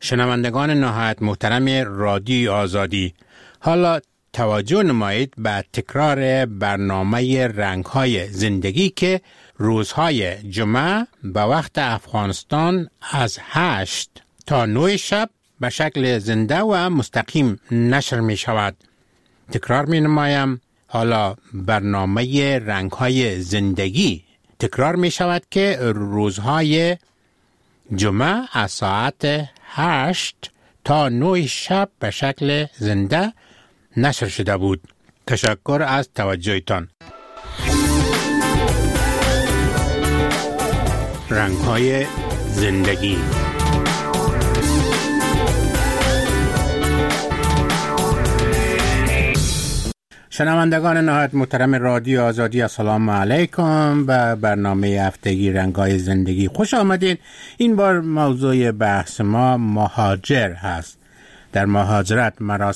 شنوندگان نهایت محترم رادیو آزادی، حالا توجه نمایید به تکرار برنامه رنگ‌های زندگی که روزهای جمعه به وقت افغانستان از 8 تا 9 شب به شکل زنده و مستقیم نشر می شود. تکرار می نمایم، حالا برنامه رنگ‌های زندگی تکرار می شود که روزهای جمعه از ساعت 8 تا 9 شب به شکل زنده نشر شده بود. تشکر از توجهتان. رنگ‌های زندگی. شنوندگان نهایت محترم رادیو آزادی، السلام علیکم. به برنامه هفتگی رنگ‌های زندگی خوش آمدین. این بار موضوع بحث ما مهاجر هست. در مهاجرت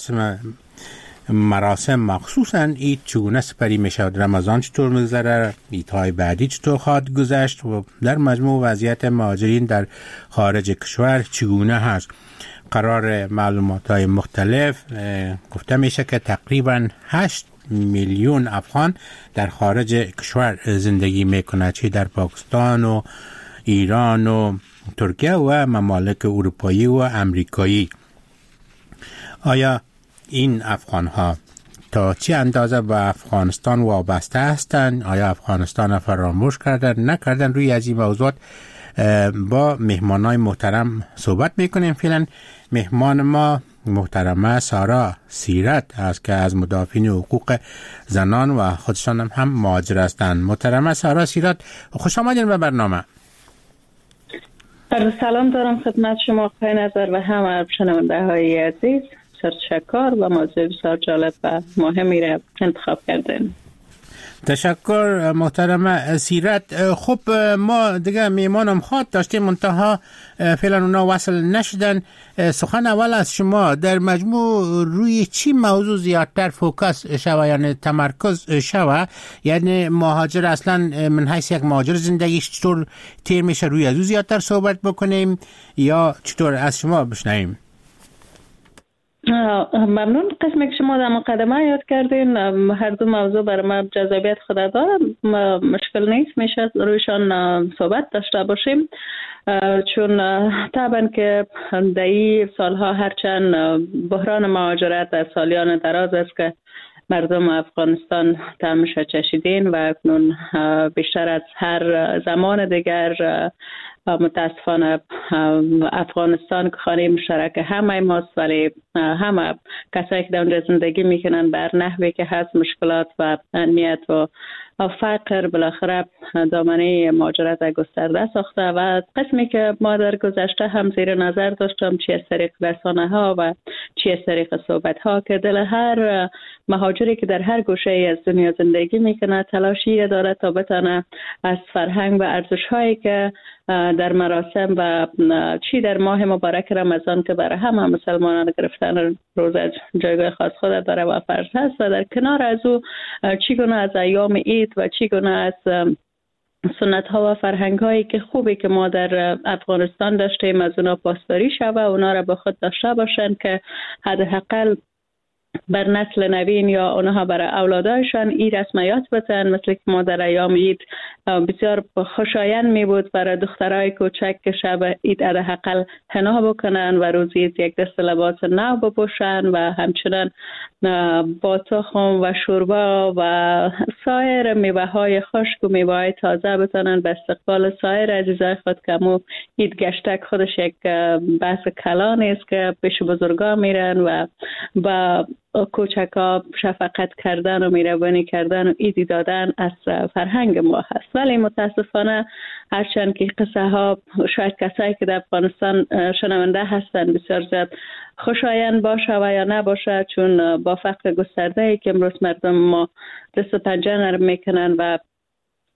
مراسم مخصوصاً عید چگونه سپری می شود، رمضان چطور می‌گذره، عیدهای بعدی چطور خواهد گذشت و در مجموع وضعیت مهاجرین در خارج کشور چگونه هست. قرار معلومات‌های مختلف گفته میشه که تقریباً 8 میلیون افغان در خارج کشور زندگی میکنه، چه در پاکستان و ایران و ترکیه و ممالک اروپایی و امریکایی. آیا این افغان‌ها تا چه اندازه به افغانستان وابسته هستند؟ آیا افغانستان فراموش کردن نکردن؟ روی از این موضوعات با مهمانای محترم صحبت میکنیم. فعلا مهمان ما محترمه سارا سیرت است که از مدافعین حقوق زنان و خودشان هم مهاجر هستند. محترمه سارا سیرت، خوش آمدین به برنامه. سلام دارم خدمت شما آقای نظر و همه شنونده های عزیز. تشکر و موضوع بسیار جالب و مهمی را انتخاب کردین. تشکر محترم سیرت. خب ما دیگه میمانم خواد داشتیم، منتها فعلا اونا وصل نشدن. سخن اول از شما، در مجموع روی چی موضوع زیادتر فوکس شوه، یعنی تمرکز شوه؟ یعنی مهاجر اصلا من حیث یک مهاجر زندگیش چطور تیر میشه، روی از او زیادتر صحبت بکنیم یا چطور؟ از شما بشنویم. ممنون. قسمی که شما در مقدمه یاد کردین هر دو موضوع برای ما جذابیت خود داره، مشکل نیست، میشه رویشان صحبت داشته باشیم، چون طبعا که در این سالها هرچند بحران مهاجرت در سالیان دراز است که مردم افغانستان طعمش چشیدین و اکنون بیشتر از هر زمان دیگر متاسفانه افغانستان که خانه مشترک همه ماست، ولی همه کسایی که در اونجا زندگی میکنن بر نحوی که هست مشکلات و امنیت و فقر بالاخره دامنه مهاجرت گسترده ساخته و قسمی که ما در گذشته هم زیر نظر داشتم، چی از طریق رسانه ها و چی از طریق صحبت ها، که دل هر مهاجری که در هر گوشه ای از دنیا زندگی میکنه تلاشی داره تا بتونه از فرهنگ و ارزش هایی که در مراسم و چی در ماه مبارک رمضان که برای همه مسلمانان گرفتن روزه جایگاه خاص خود داره و فرض هست، و در کنار از او چگونه از ایام عید و چگونه از سنت ها و فرهنگ هایی که خوبی که ما در افغانستان داشتیم از اونا پاسداری شود، اونا را به خود داشته باشند که حداقل بر نسل نوین یا اونها برای اولادایشان این رسمیات بتن. مثل که ما در ایام عید بسیار خوشایند می بود برای دخترای کوچک که شب عید حداقل حنا بکنن و روز عید یک دست لباس نو بپوشن و همچنان با تخم و شوربا و سایر میوه های خشک و میوه های تازه بتونن به استقبال سایر عزیزای خود که مو عید گشتک خودش یک بحث کلان است که پیش بزرگا میرن و با کوچکا شفقت کردن و مهربانی کردن و عیدی دادن از فرهنگ ما هست. ولی متاسفانه هرچند که قصه ها شاید کسایی که در افغانستان شنونده هستن بسیار زیاد خوشایند باشه و یا نباشه، چون با فقر گسترده ای که امروز مردم ما دست و پنجه نرم میکنن و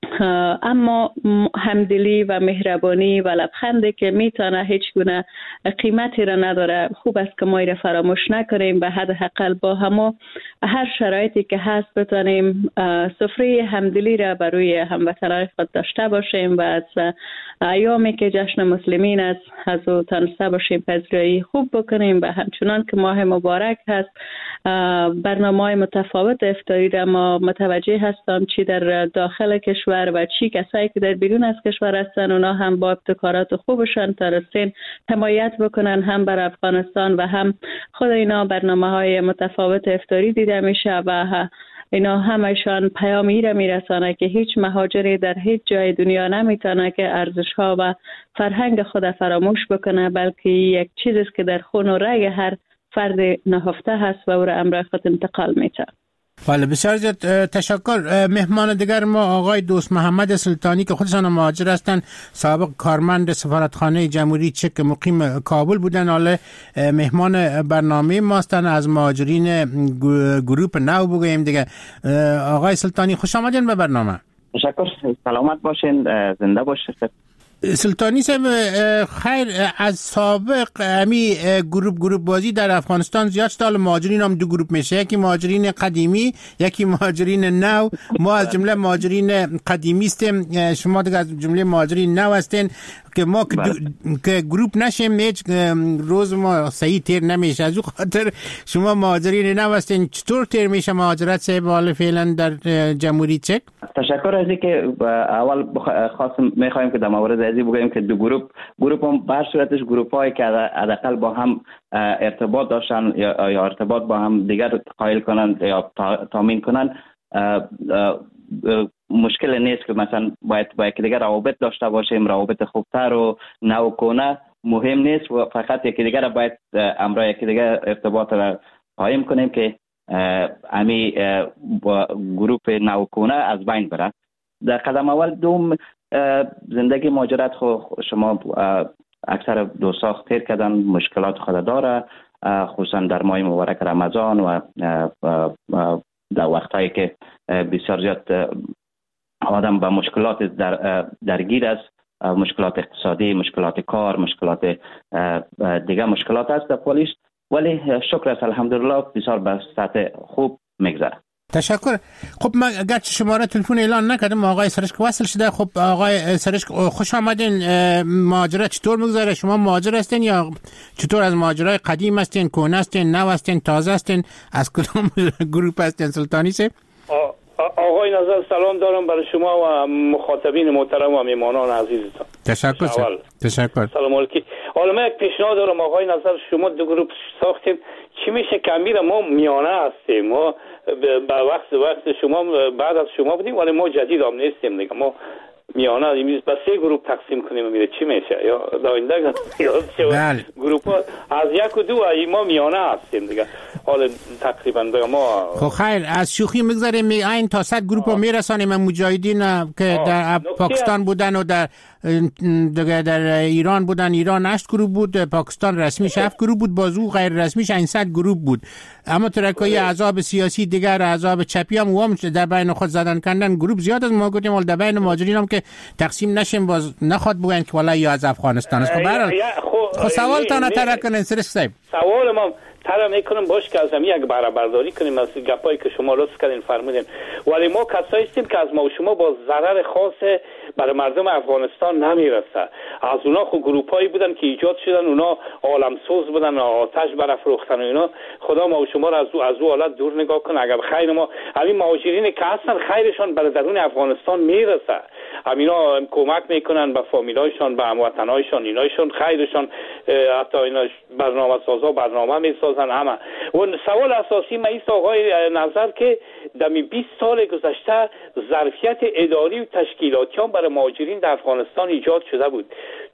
اما همدلی و مهربانی و لبخندی که میتونه هیچ گونه قیمتی را نداره، خوب است که ما را فراموش نکنیم و حداقل با همه هر شرایطی که هست بتونیم سفره همدلی را برای هموطنان خود داشته باشیم و از ایامی که جشن مسلمین است از او تنسته باشیم پذیرایی خوب بکنیم و همچنان که ماه مبارک هست برنامه‌های متفاوت افطاری را ما متوجه هستم چی در داخل کشور و چی کسایی که در بیرون از کشور هستن اونا هم با ابتکارات خوبشان ترسین حمایت بکنن هم بر افغانستان و هم خود اینا برنامه‌های متفاوت افطاری دیده میشه و اینا همشان پیامی را میرسانه که هیچ مهاجری در هیچ جای دنیا نمیتونه که ارزش‌ها و فرهنگ خود فراموش بکنه، بلکه یک چیزی است که در خون و رگ هر فرد نهفته هست و او را امرای خود انتقال میده. بله بسیار زیاد تشکر. مهمان دیگر ما آقای دوست محمد سلطانی که خودشان مهاجر هستند، سابق کارمند سفارتخانه جمهوری چک مقیم کابل بودن، حالا مهمان برنامه ما هستند. از مهاجرین گروپ نو بگوییم دیگه. آقای سلطانی خوش آمدین به برنامه. تشکر، سلامت باشین، زنده باشین. سلطانی صاحب خیر، از سابق همی گروپ بازی در افغانستان زیاد شد. مهاجرین هم دو گروپ میشه، یکی مهاجرین قدیمی یکی مهاجرین نو. ما از جمله مهاجرین قدیمی هستیم، شما دیگه از جمله مهاجرین نو هستین که ما که گروپ نشیم هیچ روز ما صحیح تیر نمیشه. از اون خاطر شما مهاجرین نو هستین، چطور تیر میشه مهاجرت صاحب حال فعلا در جمهوری چک؟ تشکر از اینکه اول خواستم میخوایم که در مورد ازی بگویم که دو گروپ هم بر صورتش گروپایی که حداقل با هم ارتباط داشتن یا ارتباط با هم دیگر قائل کنند یا تامین کنند، مشکل نیست که مثلا باید با یکدیگر روابط داشته باشیم، روابط خوبتر و نوکنه مهم نیست و فقط یکدیگر باید امرای یکدیگر ارتباط را قایم کنیم که امی گروپ نوکنه از بین بره. در قدم اول دوم زندگی مهاجرت شما اکثر دوستان تیر کردن، مشکلات خود داره، خصوصا در ماه مبارک رمضان و در وقتایی که بسیار زیاد آدم به مشکلات درگیر است، مشکلات اقتصادی، مشکلات کار، مشکلات دیگه مشکلات است در پولیس، ولی شکر است الحمدلله بسیار به سطح خوب میگذره. تشکر. خب من اگرچه شماره تلفن اعلان نکردم آقای سرشک وصل شده. خب آقای سرشک خوش آمدین. مهاجرت چطور میگذره؟ شما مهاجر هستین یا چطور؟ از مهاجرای قدیم هستین، کهنه هستین، نو هستین، تازه هستین؟ از کدام گروپ هستین سلطانی صاحب؟ آقای نظر سلام دارم برای شما و مخاطبین محترم و میهمانان عزیزتان. تشکر. تشکر. سلام علیکم. حالا من یک پیشنهاد دارم آقای نظر، شما دو گروپ ساختیم، چی میشه کمیره ما میانه هستیم، ما به وقت شما بعد از شما بودیم ولی ما جدید هم نیستیم دیگه، ما میانه ایمیز به سه گروپ تقسیم کنیم میره چی میشه؟ یا داینده گروپ ها از یک و دو ما میانه هستیم دیگه، حالا تقریبا دیگه ما خب خیر از شوخی میگذاریم این تا 100 گروپ ها میرسانیم. مجاهدین که در پاکستان بودن و در ایران بودن، ایران 8 گروپ بود، پاکستان رسمیش 7 گروپ بود، بازو غیر رسمیش 800 گروپ بود. اما ترکای احزاب سیاسی دیگر، احزاب چپی هم در بین خود زدن کردن گروپ زیاد از ما گفتیم، ولی در بین مهاجرین هم که تقسیم نشیم باز نخواد بگن که والله یا از افغانستان است. خب برحال خب سوالتان ترک کنین سرش صاحب. سوال ما طرح میکنم باش که از هم یک برابرداری کنیم از گپایی که شما لطف کردین فرمودین، ولی ما کسایی هستیم که از ما و شما با ضرر خاص برای مردم افغانستان نمیرسه. از اونا خود گروپایی بودن که ایجاد شدن، اونا عالمسوز بودن، آتش برافروختن و اینا. خدا ما و شما را از او حالت دور نگاه کن. اگر خیر ما همین مهاجرین که هستن خیرشان برای درون افغانستان میرسه، همینا کمک میکنن به فامیلایشان، به هموطنایشان، اینایشان خیرشان، حتی اینا برنامه سازا برنامه میسازن همه. و سوال اساسی ما است آقای نظر که در 20 سال گذشته ظرفیت اداری و تشکیلاتی هم برای مهاجرین در افغانستان ایجاد شده بود.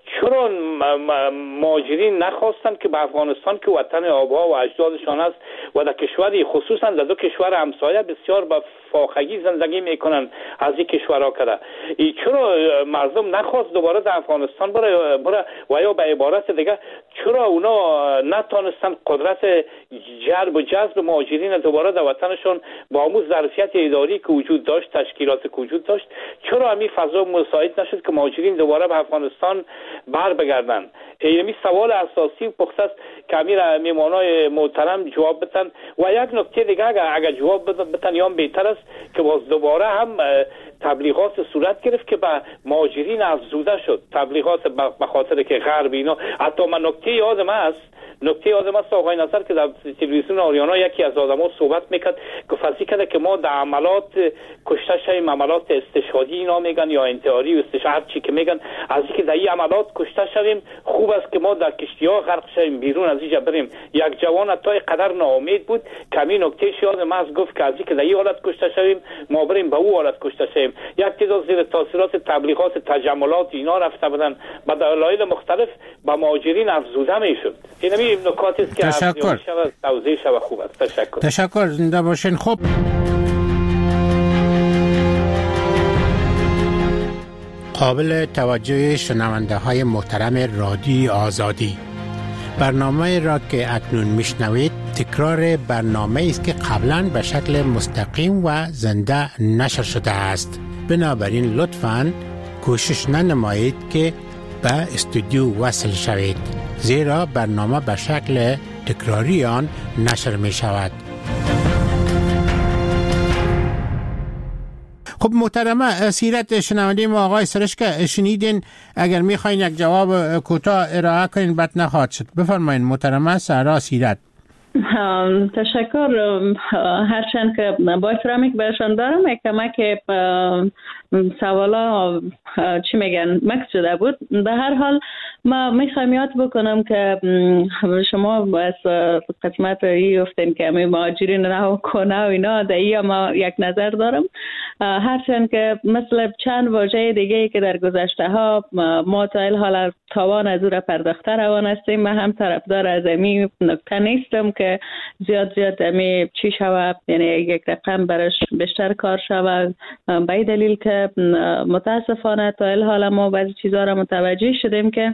چرا مهاجرین نخواستند که به افغانستان که وطن آبها و اجدادشان است و در کشوری خصوصا در دو کشور همسایه بسیار با فاخگی زندگی میکنن از این کشورها کرده، چرا مردم نخواست دوباره در افغانستان بره و یا به عبارت دیگه چرا اونا نتونستن قدرت جلب و جذب مهاجرین دوباره در وطنشون با همون ظرفیت اداری که وجود داشت، تشکیلات که وجود داشت، چرا همین فضا مساعد نشد که مهاجرین دوباره به افغانستان بر بگردن؟ این سوال اساسی و پخته است که امیر میمانای محترم جواب بدن. و یک نکته دیگه اگر جواب بدن یا بهتر است که باز دوباره هم تبلیغات صورت گرفت که به مهاجرین افزوده شد، تبلیغات به خاطر که غرب اینا. حتی من نکته یادم است آقای نصر که در تلویزیون آریانا یکی از آدم‌ها صحبت میکرد که فضی کرده که ما در عملات کشته شویم، عملات استشهادی اینا میگن یا انتحاری و استشهاد چی که میگن، از اینکه در این عملات کشته شویم خوب است که ما در کشتی‌ها غرق شویم بیرون از اینجا بریم. یک جوان تا قدر ناامید بود که همین نکته یادم است گفت که از اینکه در این حالت کشته شویم ما بریم به اون حالت کشته شویم. یک تعداد زیر تاثیرات تبلیغات تجملات اینا رفته بودن به دلایل مختلف با مهاجرین افزوده میشد. این نکاتی است که تشکر. توضیح شود خوب است. تشکر، زنده باشین. خب قابل توجه شنونده های محترم رادیو آزادی، برنامه را که اکنون میشنوید تکرار برنامه است که قبلا به شکل مستقیم و زنده نشر شده است. بنابراین لطفاً کوشش ننمایید که به استودیو وصل شوید، زیرا برنامه به شکل تکراری آن نشر می شود. خب محترمه، سیرت شنونده ما آقای سرشک شنیدین، اگر میخواین یک جواب کوتاه ارائه کنین بد نخواهد شد. بفرمایین محترمه سهرا سیرت. تشکر. هرچند که با احترامی که برشان دارم یک کمک سوالا چی میگن مکس شده بود. به هر حال ما میخوایم یاد بکنم که شما از قسمت ای گفتین که همه مهاجرین رها کنه و اینا، در ای ما یک نظر دارم. هرچند که مثل چند واژه دیگه که در گذشته ها ما تا الحال توان از او را پرداخته روان هستیم، من هم طرفدار از امی نکته نیستم که زیاد امی چی شود، یعنی یک رقم برش بیشتر کار شود، به این دلیل که متاسفانه تا الحال ما بعضی چیزها را متوجه شدیم که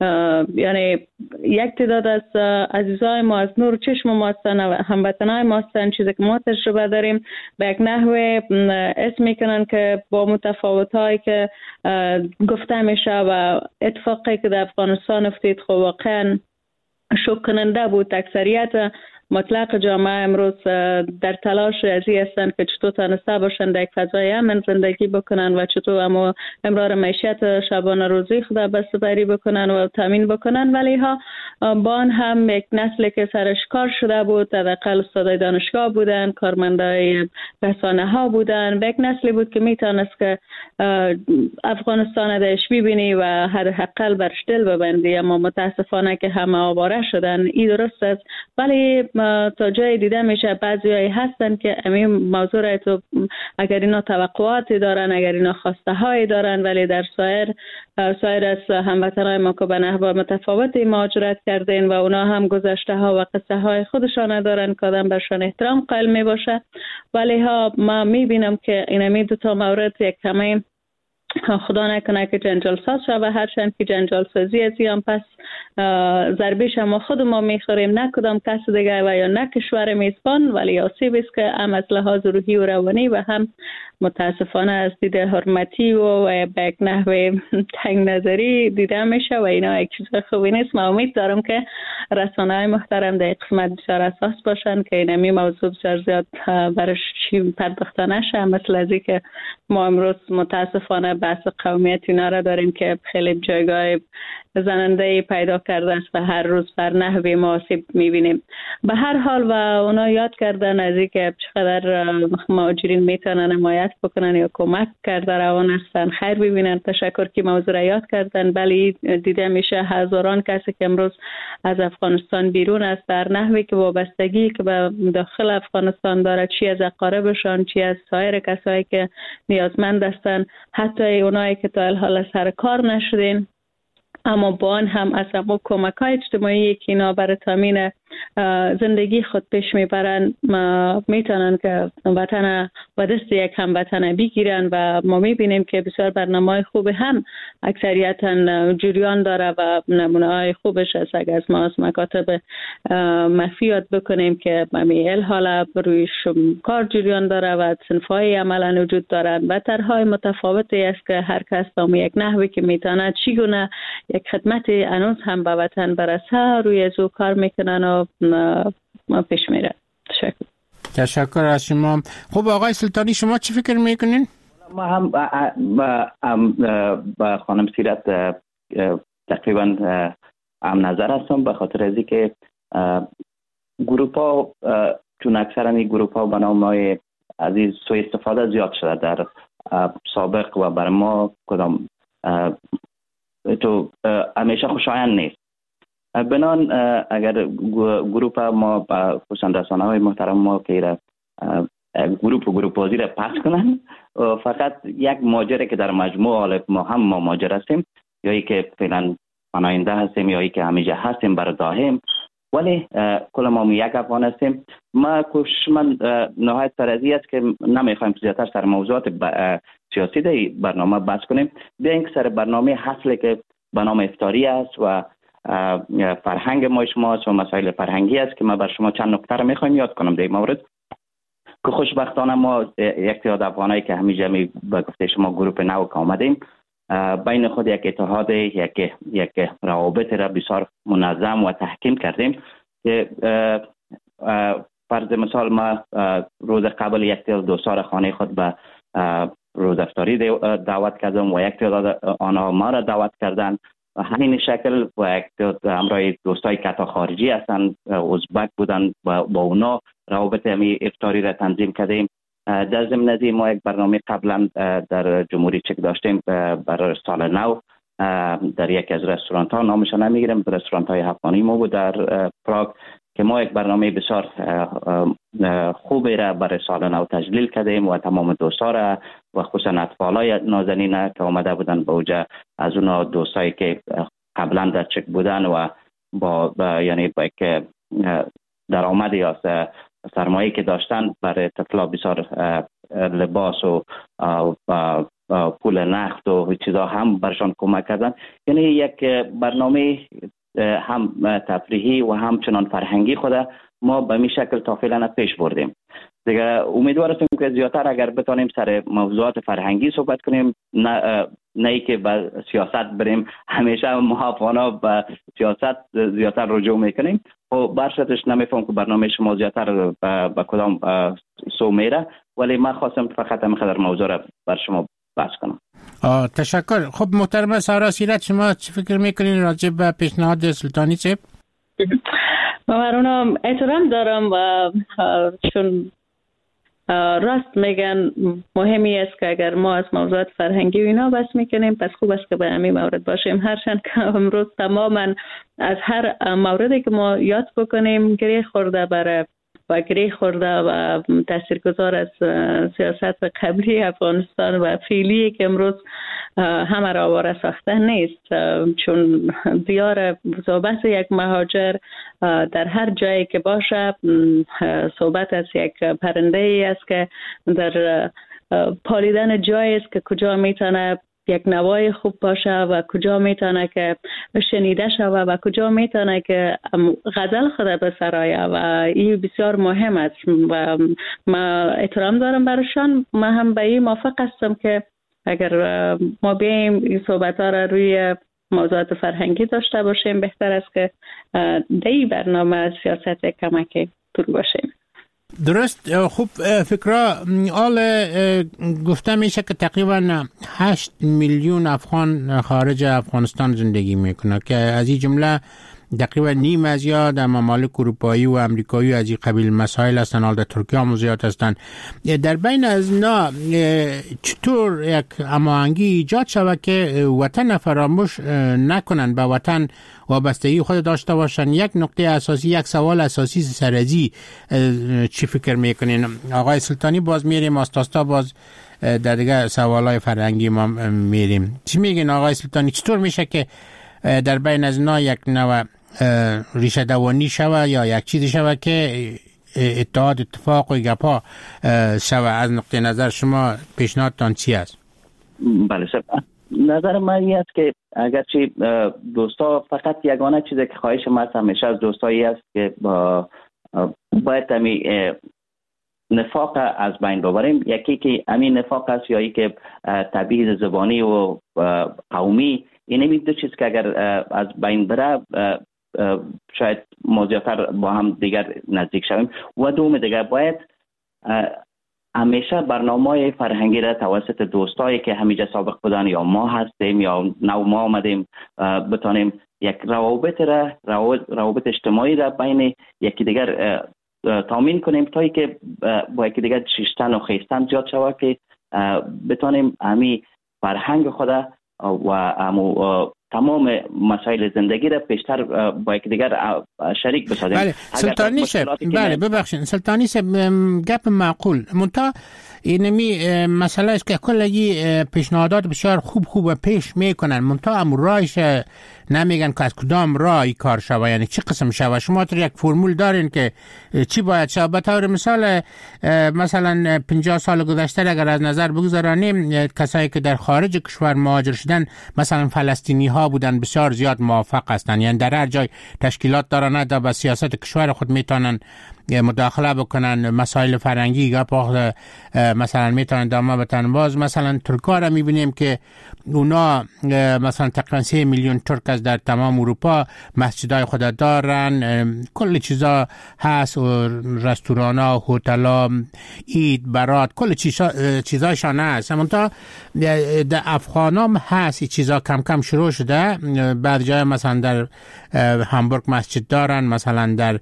یعنی یک تعداد از عزیزای ما از نور چشم ما هستن و هموطنای ما هستن، چیزی که ما تجربه داریم به یک نحوه اسم میکنن که با متفاوتایی که گفته میشه و اتفاقی که در افغانستان افتید خب واقعا شوک کننده بود. اکثریت مطلق جامعه امروز در تلاش ازی هستند که چطور تانسته باشند در یک فضای امن زندگی بکنن و چطور اما امرار معیشت شبانه روزی خود بسته‌بری بکنن و تامین بکنن، ولی ها با آن هم یک نسلی که سرش کار شده بود، حداقل استادای دانشگاه بودن، کارمندای رسانه ها بودن، و یک نسلی بود که میتونست که افغانستان درش ببینی و حداقل برش دل ببندی. اما متاسفانه که همه آواره شدن. این درست است، ولی تا جای دیده میشه بعضیایی هستن که همین موضوع را تو اگر اینا توقعاتی دارن، اگر اینا خواسته هایی دارن، ولی در سایر از هموطنای ما که به نحو متفاوتی مهاجرت کردین و اونا هم گذشته ها و قصه های خودشان دارن که آدم برشان احترام قائل می باشه. ولی ها ما میبینم که این دو تا مورد یک کمی خدا نکنه که جنجال ساز شد و هرچند که جنجال سازی از این پس ضربیش ما خود ما میخوریم، نه کدام کس دیگه و یا نه کشور میزبان، ولی آسیب است که هم از لحاظ روحی و روانی و هم متاسفانه از دید حرمتی و به یک نحوه تنگ نظری دیده میشه و اینا یک چیز خوبی نیست. من امید دارم که رسانه‌های محترم در قسمت بسیار اساس باشن که اینمی موضوع بسیار زیاد برش چی پرداخته نشه، مثل ازی که ما امروز متاسفانه بحث قومیت اینا را داریم که خیلی جایگاه زننده پیدا کرده است و هر روز بر نحوی ما آسیب میبینیم. به هر حال و اونا یاد کردن از این که چقدر مهاجرین میتونن حمایت بکنن یا کمک کرده روان هستن، خیر ببینن. تشکر که موضوع را یاد کردن. بلی دیده میشه هزاران کسی که امروز از افغانستان بیرون است در نحوی که وابستگی که به داخل افغانستان داره، چی از اقاربشان، چی از سایر کسایی که نیازمند هستن، حتی اونایی که تا الحال سر کار نشدین اما با آن هم از اما کمک‌های اجتماعی که اینا برای تامین زندگی خود پیش میبرن میتونن که وطن و دست یک هموطن بگیرن و ما میبینیم که بسیار برنامه‌های خوب هم اکثریتا جریان داره و نمونه‌های خوبش است. اگر از ما از مکاتب مخفی یاد بکنیم که ممیل حالا روی کار جریان داره و صنف‌های عملا وجود دارن و طرح‌های متفاوتی است که هر کس با یک نحوی که میتونه چگونه یک خدمت انوز هم به وطن برسه روی ازو کار میکنن و پیش میره. تشکر از شما. خب آقای سلطانی شما چی فکر میکنین؟ ما هم با خانم سیرت تقریبا هم نظر هستم، به خاطر از اینکه گروپ ها چون اکثرا این گروپ ها به نام از این سوء استفاده زیاد شده در سابق و بر ما کدام تو همیشه خوشایند نیست. بنان اگر گروپ ما خصوصا رسانه‌های محترم ما که گروپ بازی را پس کنن، فقط یک ماجره که در مجموع حال ما هم ما ماجر هستیم، یا ای که فعلا پناهنده هستیم یا ای که همیشه هستیم برای دائم، ولی کل ما یک افغان هستیم. من نهایت سرازی است که نمیخوایم زیادتر سر موضوعات سیاسی در برنامه بحث کنیم، بیاییم که سر برنامه حاصله که به نام افطاری است و فرهنگ ما شماست و مسائل فرهنگی است که ما بر شما چند نکته را میخوایم یاد کنم در این مورد. که خوشبختانه ما یک تعداد افغانایی که همیشه به گفته شما گروپ نو که آمدیم، بین خود یک اتحاد یک روابط را بسیار منظم و تحکیم کردیم که فرض مثال ما روز قبل یک تعداد دوستان خانه خود به روز افطاری دعوت کردم و یک تعداد آنها ما را دعوت کردن و همین شکل و یک تعداد همراه دوستای که تا خارجی هستند ازبک بودن با اونا روابط همی افطاری را تنظیم کردیم. در ضمن از ما یک برنامه قبلا در جمهوری چک داشتیم برای سال نو در یک از رستوران ها، نامش نمیگیرم، رستوران های افغانی ما بود در پراگ، که ما یک برنامه بسیار خوبی را برای سال نو تجلیل کردیم و تمام دوستا را و خصوصا اطفالای نازنین که آمده بودن به اوجه از اونا دوستایی که قبلا در چک بودن و یعنی با یک درآمد یا سرمایه که داشتن برای طفلا بسیار لباس و پول نقد و چیزا هم برشان کمک کردن. یعنی یک برنامه هم تفریحی و همچنان فرهنگی خود ما به می شکل تا فعلا پیش بردیم. دیگه امیدوار هستیم که زیادتر اگر بتانیم سر موضوعات فرهنگی صحبت کنیم، نه ای که به سیاست بریم. همیشه ما افغانا به سیاست زیادتر رجوع میکنیم و برشتش نمیفهم که برنامه شما زیادتر به کدام سو میره، ولی من خواستم فقط همین قدر موضوع را بر شما بحث کنم. تشکر. خب محترم سارا سیرت شما چی فکر میکنین راجع به پیشنهاد سلطانی چه؟ من اونم احترام دارم و چون راست میگن مهمی است که اگر ما از موضوعات فرهنگی و اینا بحث میکنیم پس خوب است که به همین مورد باشیم، هرچند که امروز تماما از هر موردی که ما یاد بکنیم گریه خورده و تاثیرگذار از سیاست قبلی افغانستان و فعلی که امروز همه را آواره ساخته نیست، چون دیار صحبت یک مهاجر در هر جایی که باشه صحبت از یک پرنده ای است که در پالیدن جایی است که کجا میتونه یک نوای خوب باشه و کجا میتونه که شنیده شود و کجا میتونه که غزل خود به سرایه و این بسیار مهم است و ما احترام دارم برشان. ما هم به این موافق هستم که اگر ما بیاییم این صحبت ها را روی موضوعات فرهنگی داشته باشیم، بهتر است که در این برنامه سیاست کمکی دور باشیم. درست. خوب فکرها آل گفته میشه که تقریبا 8 میلیون افغان خارج افغانستان زندگی میکنه که از این جمله تقریبا نیم از یا در ممالک اروپایی و امریکایی از این قبیل مسائل هستن، حال در ترکیه هم زیاد هستن. در بین از اینا چطور یک هماهنگی ایجاد شود که وطن فراموش نکنن، به وطن وابستگی خود داشته باشن؟ یک نقطه اساسی، یک سوال اساسی سرازی چی فکر میکنین؟ آقای سلطانی باز میریم آستاستا، باز در دیگه سوالای فرهنگی ما میریم. چی میگین آقای سلطانی؟ چطور میشه که در بین از اینا یک نوع ریشه دوانی شوه یا یک چیزی شوه که اتحاد اتفاق و گپا شوه. از نقطه نظر شما پیشنهادتان چی است؟ بله شب نظر من این است که اگرچه دوستا فقط یگانه چیزی که خواهش من همیشه از دوستایی است که باید همی نفاق از بین ببریم. یکی که همین نفاق است یا ای که تبعیض زبانی و قومی، این همی دو چیز که اگر از بین بره شاید ما زیادتر با هم دیگر نزدیک شویم. و دوم دیگر باید همیشه برنامه فرهنگی را توسط دوستایی که همیشه سابق بودن یا ما هستیم یا نو ما آمدیم بتانیم یک روابط اجتماعی را بین یکی دیگر تامین کنیم تا که با یکی دیگر شیشتن و خیستن زیاد شود که بتانیم همی فرهنگ خود و تمام مسائل زندگی را پیشتر با یک دیگر شریک بسازیم. بله سلطانی شب، بله ببخشید سلطانی شب، گپ معقول منتها اینمی مسئله است که کلی پیشنهادات بسیار خوب پیش میکنن، منتها هم رایش نمیگن که از کدام رای کار شوه، یعنی چی قسم شوه. شما تو یک فرمول دارین که چی باید شوه. به طور مثال مثلا 50 سال گذشته اگر از نظر بگذارانیم کسایی که در خارج کشور مهاجر شدن مثلا فلسطینی ها بودن بسیار زیاد موافق هستند، یعنی در هر جای تشکیلات دارن در به سیاست کشور خود میتونن مداخله بکنن، مسائل فرهنگی گپ مثلا میتونن دامه بتن. باز مثلا ترکا را میبینیم که اونا مثلا تقریبا 3 میلیون ترک از در تمام اروپا مسجدای خود دارن، کل چیزا هست و رستورانا، هتل‌ها، عید، برات، کل چیزایشان هست. منتها در افغانام هست چیزا کم کم شروع شده. بعد جای مثلا در هامبورگ مسجد دارن، مثلا در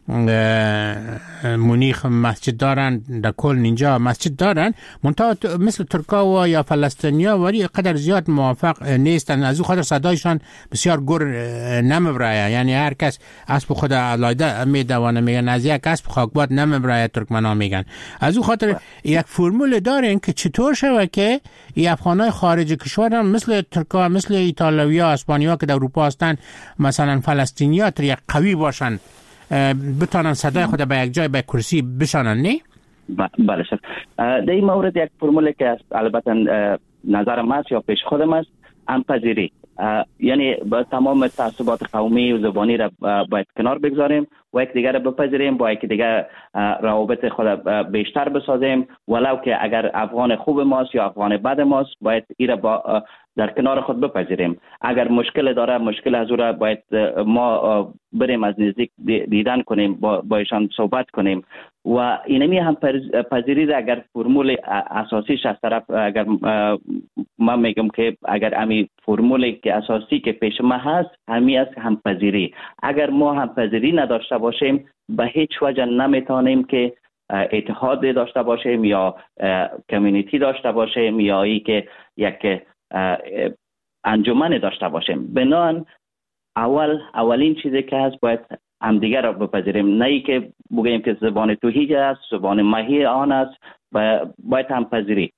مونیخ مسجد دارن، در کل اینجا مسجد دارن، منتها مثل ترکا و یا فلسطینیا ولی قدر زیاد موافق نیستن. از او خاطر صدایشان بسیار گر نمیبرایه، یعنی هر کس اسب خود علایده میدوانه، میگن از یک اسب خاکباد نمیبرایه ترکمنا میگن. از او خاطر یک فرمول دارن که چطور شوه که ای افغانای خارج کشور هم مثل ترکا، مثل ایتالویا، اسپانیا که در اروپا هستن، مثلا فلسطینیا یک قوی باشن، بتانن صدای خود به یک جای به کرسی بشانن. نه؟ بله شد. در این مورد یک فرموله که البته نظرم هست یا پیش خودم است، همپذیری، یعنی با تمام تعصبات قومی و زبانی را باید کنار بگذاریم و یک دیگر بپذیریم، با یک دیگر روابط خود بیشتر بسازیم، ولو که اگر افغان خوب ماست یا افغان بد ماست باید ایره با در کنار خود بپذیریم. اگر مشکل داره، مشکل از او را باید ما بریم از نزدیک دیدن کنیم، با ایشان صحبت کنیم و اینمی هم پذیری را اگر فرمول اساسیش از طرف، اگر ما میگم که اگر امی فرمولی که اساسی که پیش ما هست همی است همپذیری. اگر ما همپذیری نداشته باشیم به هیچ وجه نمیتونیم که اتحاد داشته باشیم یا کمیونیتی داشته باشیم یا ای که یک انجمن داشته باشیم. بنان اولین چیزی که هست باید همدیگر را بپذیریم، نه ای که بگیم که زبان تو هیچ است، زبان ماهی آن است، باید همپذیری.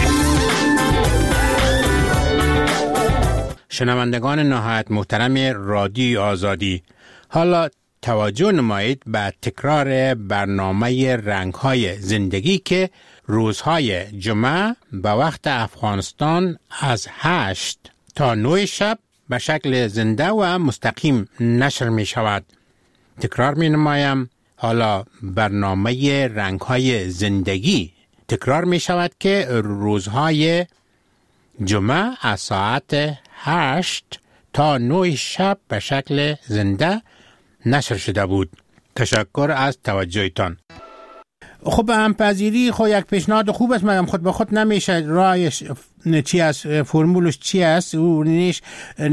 شنوندگان نهایت محترم رادیو آزادی، حالا توجه نمایید به تکرار برنامه رنگ‌های زندگی که روزهای جمعه به وقت افغانستان از 8 تا 9 شب به شکل زنده و مستقیم نشر می شود. تکرار می نمایم، حالا برنامه رنگ‌های زندگی تکرار می شود که روزهای جمعه از ساعت 8 تا 9 شب به شکل زنده نشر شده بود. تشکر از توجهتان. خب همپذیری خب یک پیشنهاد خوب است، مگم خود به خود نمیشه راهش چی است، فرمولش چی است، او نیش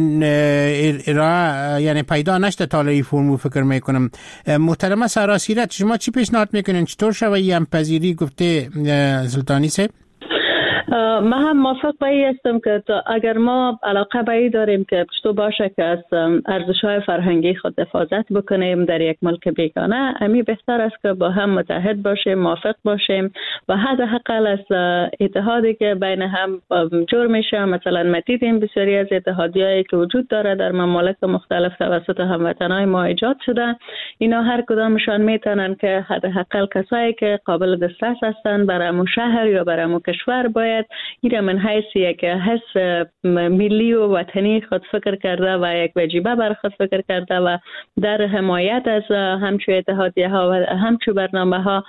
ارائه یعنی پیدا نشده تا این فرمول فکر میکنم. محترمه سراسیرت شما چی پیشنهاد میکنین چطور شوه همپذیری گفته سلطانی صاحب؟ من هم موافق با این هستم که اگر ما علاقه به این داریم که چطور باشه که از ارزش‌های فرهنگی خود حفاظت بکنیم در یک ملک بیگانه، امی بهتر است که با هم متحد باشیم، موافق باشیم و حداقل از اتحادی که بین هم جور میشه. مثلا ما دیدیم بسیاری از اتحادیایی که وجود داره در ممالک مختلف توسط هموطنان ما ایجاد شده، اینا هر کدامشان میتونن که حداقل کسایی که قابل دسترس هستن برای شهر یا برای کشور باید این من حیث یک حس ملی و وطنی خود فکر کرده و یک واجبه بر خود فکر کرده و در حمایت از همچو اتحادیه ها و همچو برنامه ها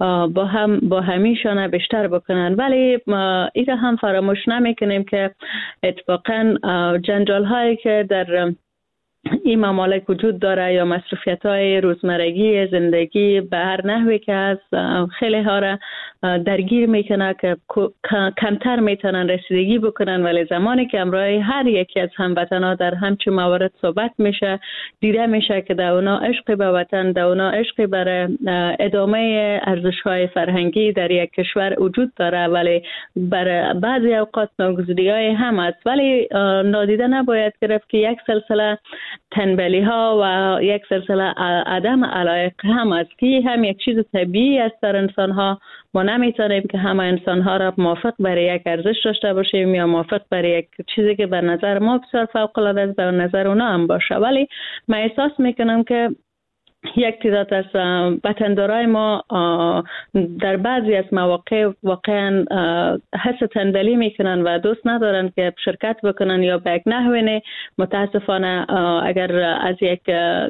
با همیشان بیشتر بکنن. ولی این هم فراموش نمیکنیم که اتفاقا جنجال هایی که در این ممالک وجود داره یا مصرفیت های روزمرگی زندگی به هر نحوی که از خیلی ها را درگیر میکنه که کمتر میتونن رسیدگی بکنن، ولی زمانی که امروی هر یکی از هموطنان در همچون موارد صحبت میشه دیده میشه که در اونا عشق به وطن، در اونا عشق برای ادامه ارزش های فرهنگی در یک کشور وجود داره، ولی برای بعضی اوقات ناگزیری های هم است. ولی نادیده نباید گرفت که یک سلسله تنبلی ها و یک سلسله عدم علایق هم است که هم یک چیز طبیعی است در انسان ها. ما نمیتونیم که همه انسان ها را موافق برای یک ارزش داشته باشیم یا موافق برای یک چیزی که به نظر ما بسیار فوق العاده است به نظر اونا هم باشه. ولی من احساس میکنم که یک تعداد از وطندارای ما در بعضی از مواقع واقعا حس تنبلی میکنن و دوست ندارن که شرکت بکنن یا به یک نحوی متاسفانه اگر از یک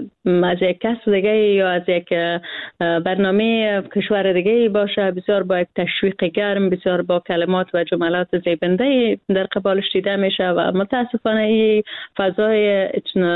کس دیگه یا از یک برنامه کشور دیگه باشه بسیار با یک تشویق گرم، بسیار با کلمات و جملات زیبنده در قبالش دیده میشه و متاسفانه این فضای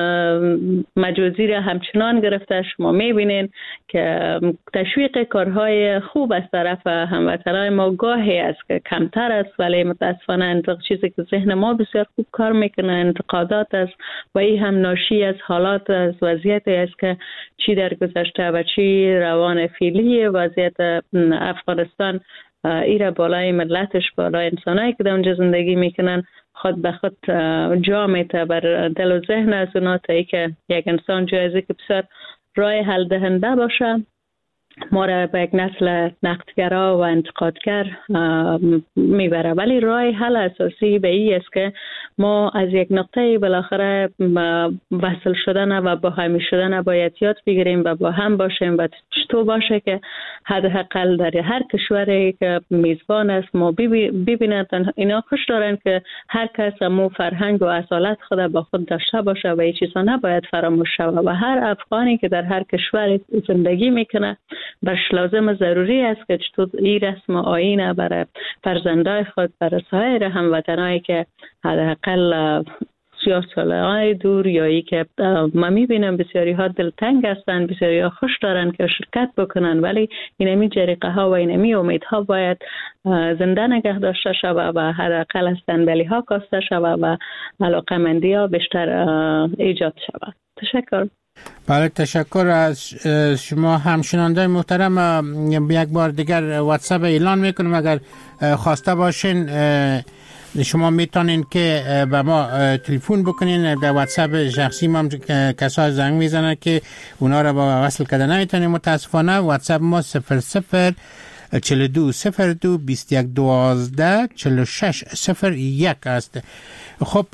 مجازی را همچنان گرفته. ما میبینین که تشویق کارهای خوب از طرف هموطنان ما گاهی است که کمتر است، ولی متاسفانه چیزی که ذهن ما بسیار خوب کار میکنه انتقادات است و این هم ناشی از حالات از وضعیت است که چی در گذشته و چی روان فعلی وضعیت افغانستان ایره بالای ملتش، بالای انسانایی که در اونجا زندگی میکنن خود به خود جا میته بر دل و ذهن از اونا تا ای که یک انسان جایزه که بسیار رای حل دهنده باشه ما را به یک نسل نقدگرا و انتقادگر میبره. ولی رای حل اساسی به این است که ما از یک نقطه بالاخره وصل شدن و با همی شدن باید یاد بگیریم و با هم باشیم و چطور باشه که حداقل در هر کشوری که میزبان است ما ببینند اینا خوش دارن که هر کس مو فرهنگ و اصالت خود با خود داشته باشه و این چیزا نباید فراموش شود و هر افغانی که در هر کشور زندگی میکنه برش لازم و ضروری است که چطور این رسم و آیین برای فرزندای خود برای سایر هموطنایی که حداقل سیاست‌های دور یا ای که ما میبینم بسیاری ها دلتنگ هستن، بسیاری ها خوش دارن که شرکت بکنن، ولی اینمی جریقه ها و اینمی امیدها باید زنده نگه داشته شود و حداقل از تنبلی ها کاسته شود و علاقمندی ها بیشتر ایجاد شود. تشکر. بله تشکر از شما همشنوندگان محترم. یک بار دیگر واتساپ اعلان میکنم اگر خواسته باشین شما میتونین که به ما تلفن بکنین در واتساپ شخصی ما کسا زنگ میزنن که اونا را با وصل کردن نمیتونین. متاسفانه واتساپ ما 00 42 02 21 12 46 01 است. خب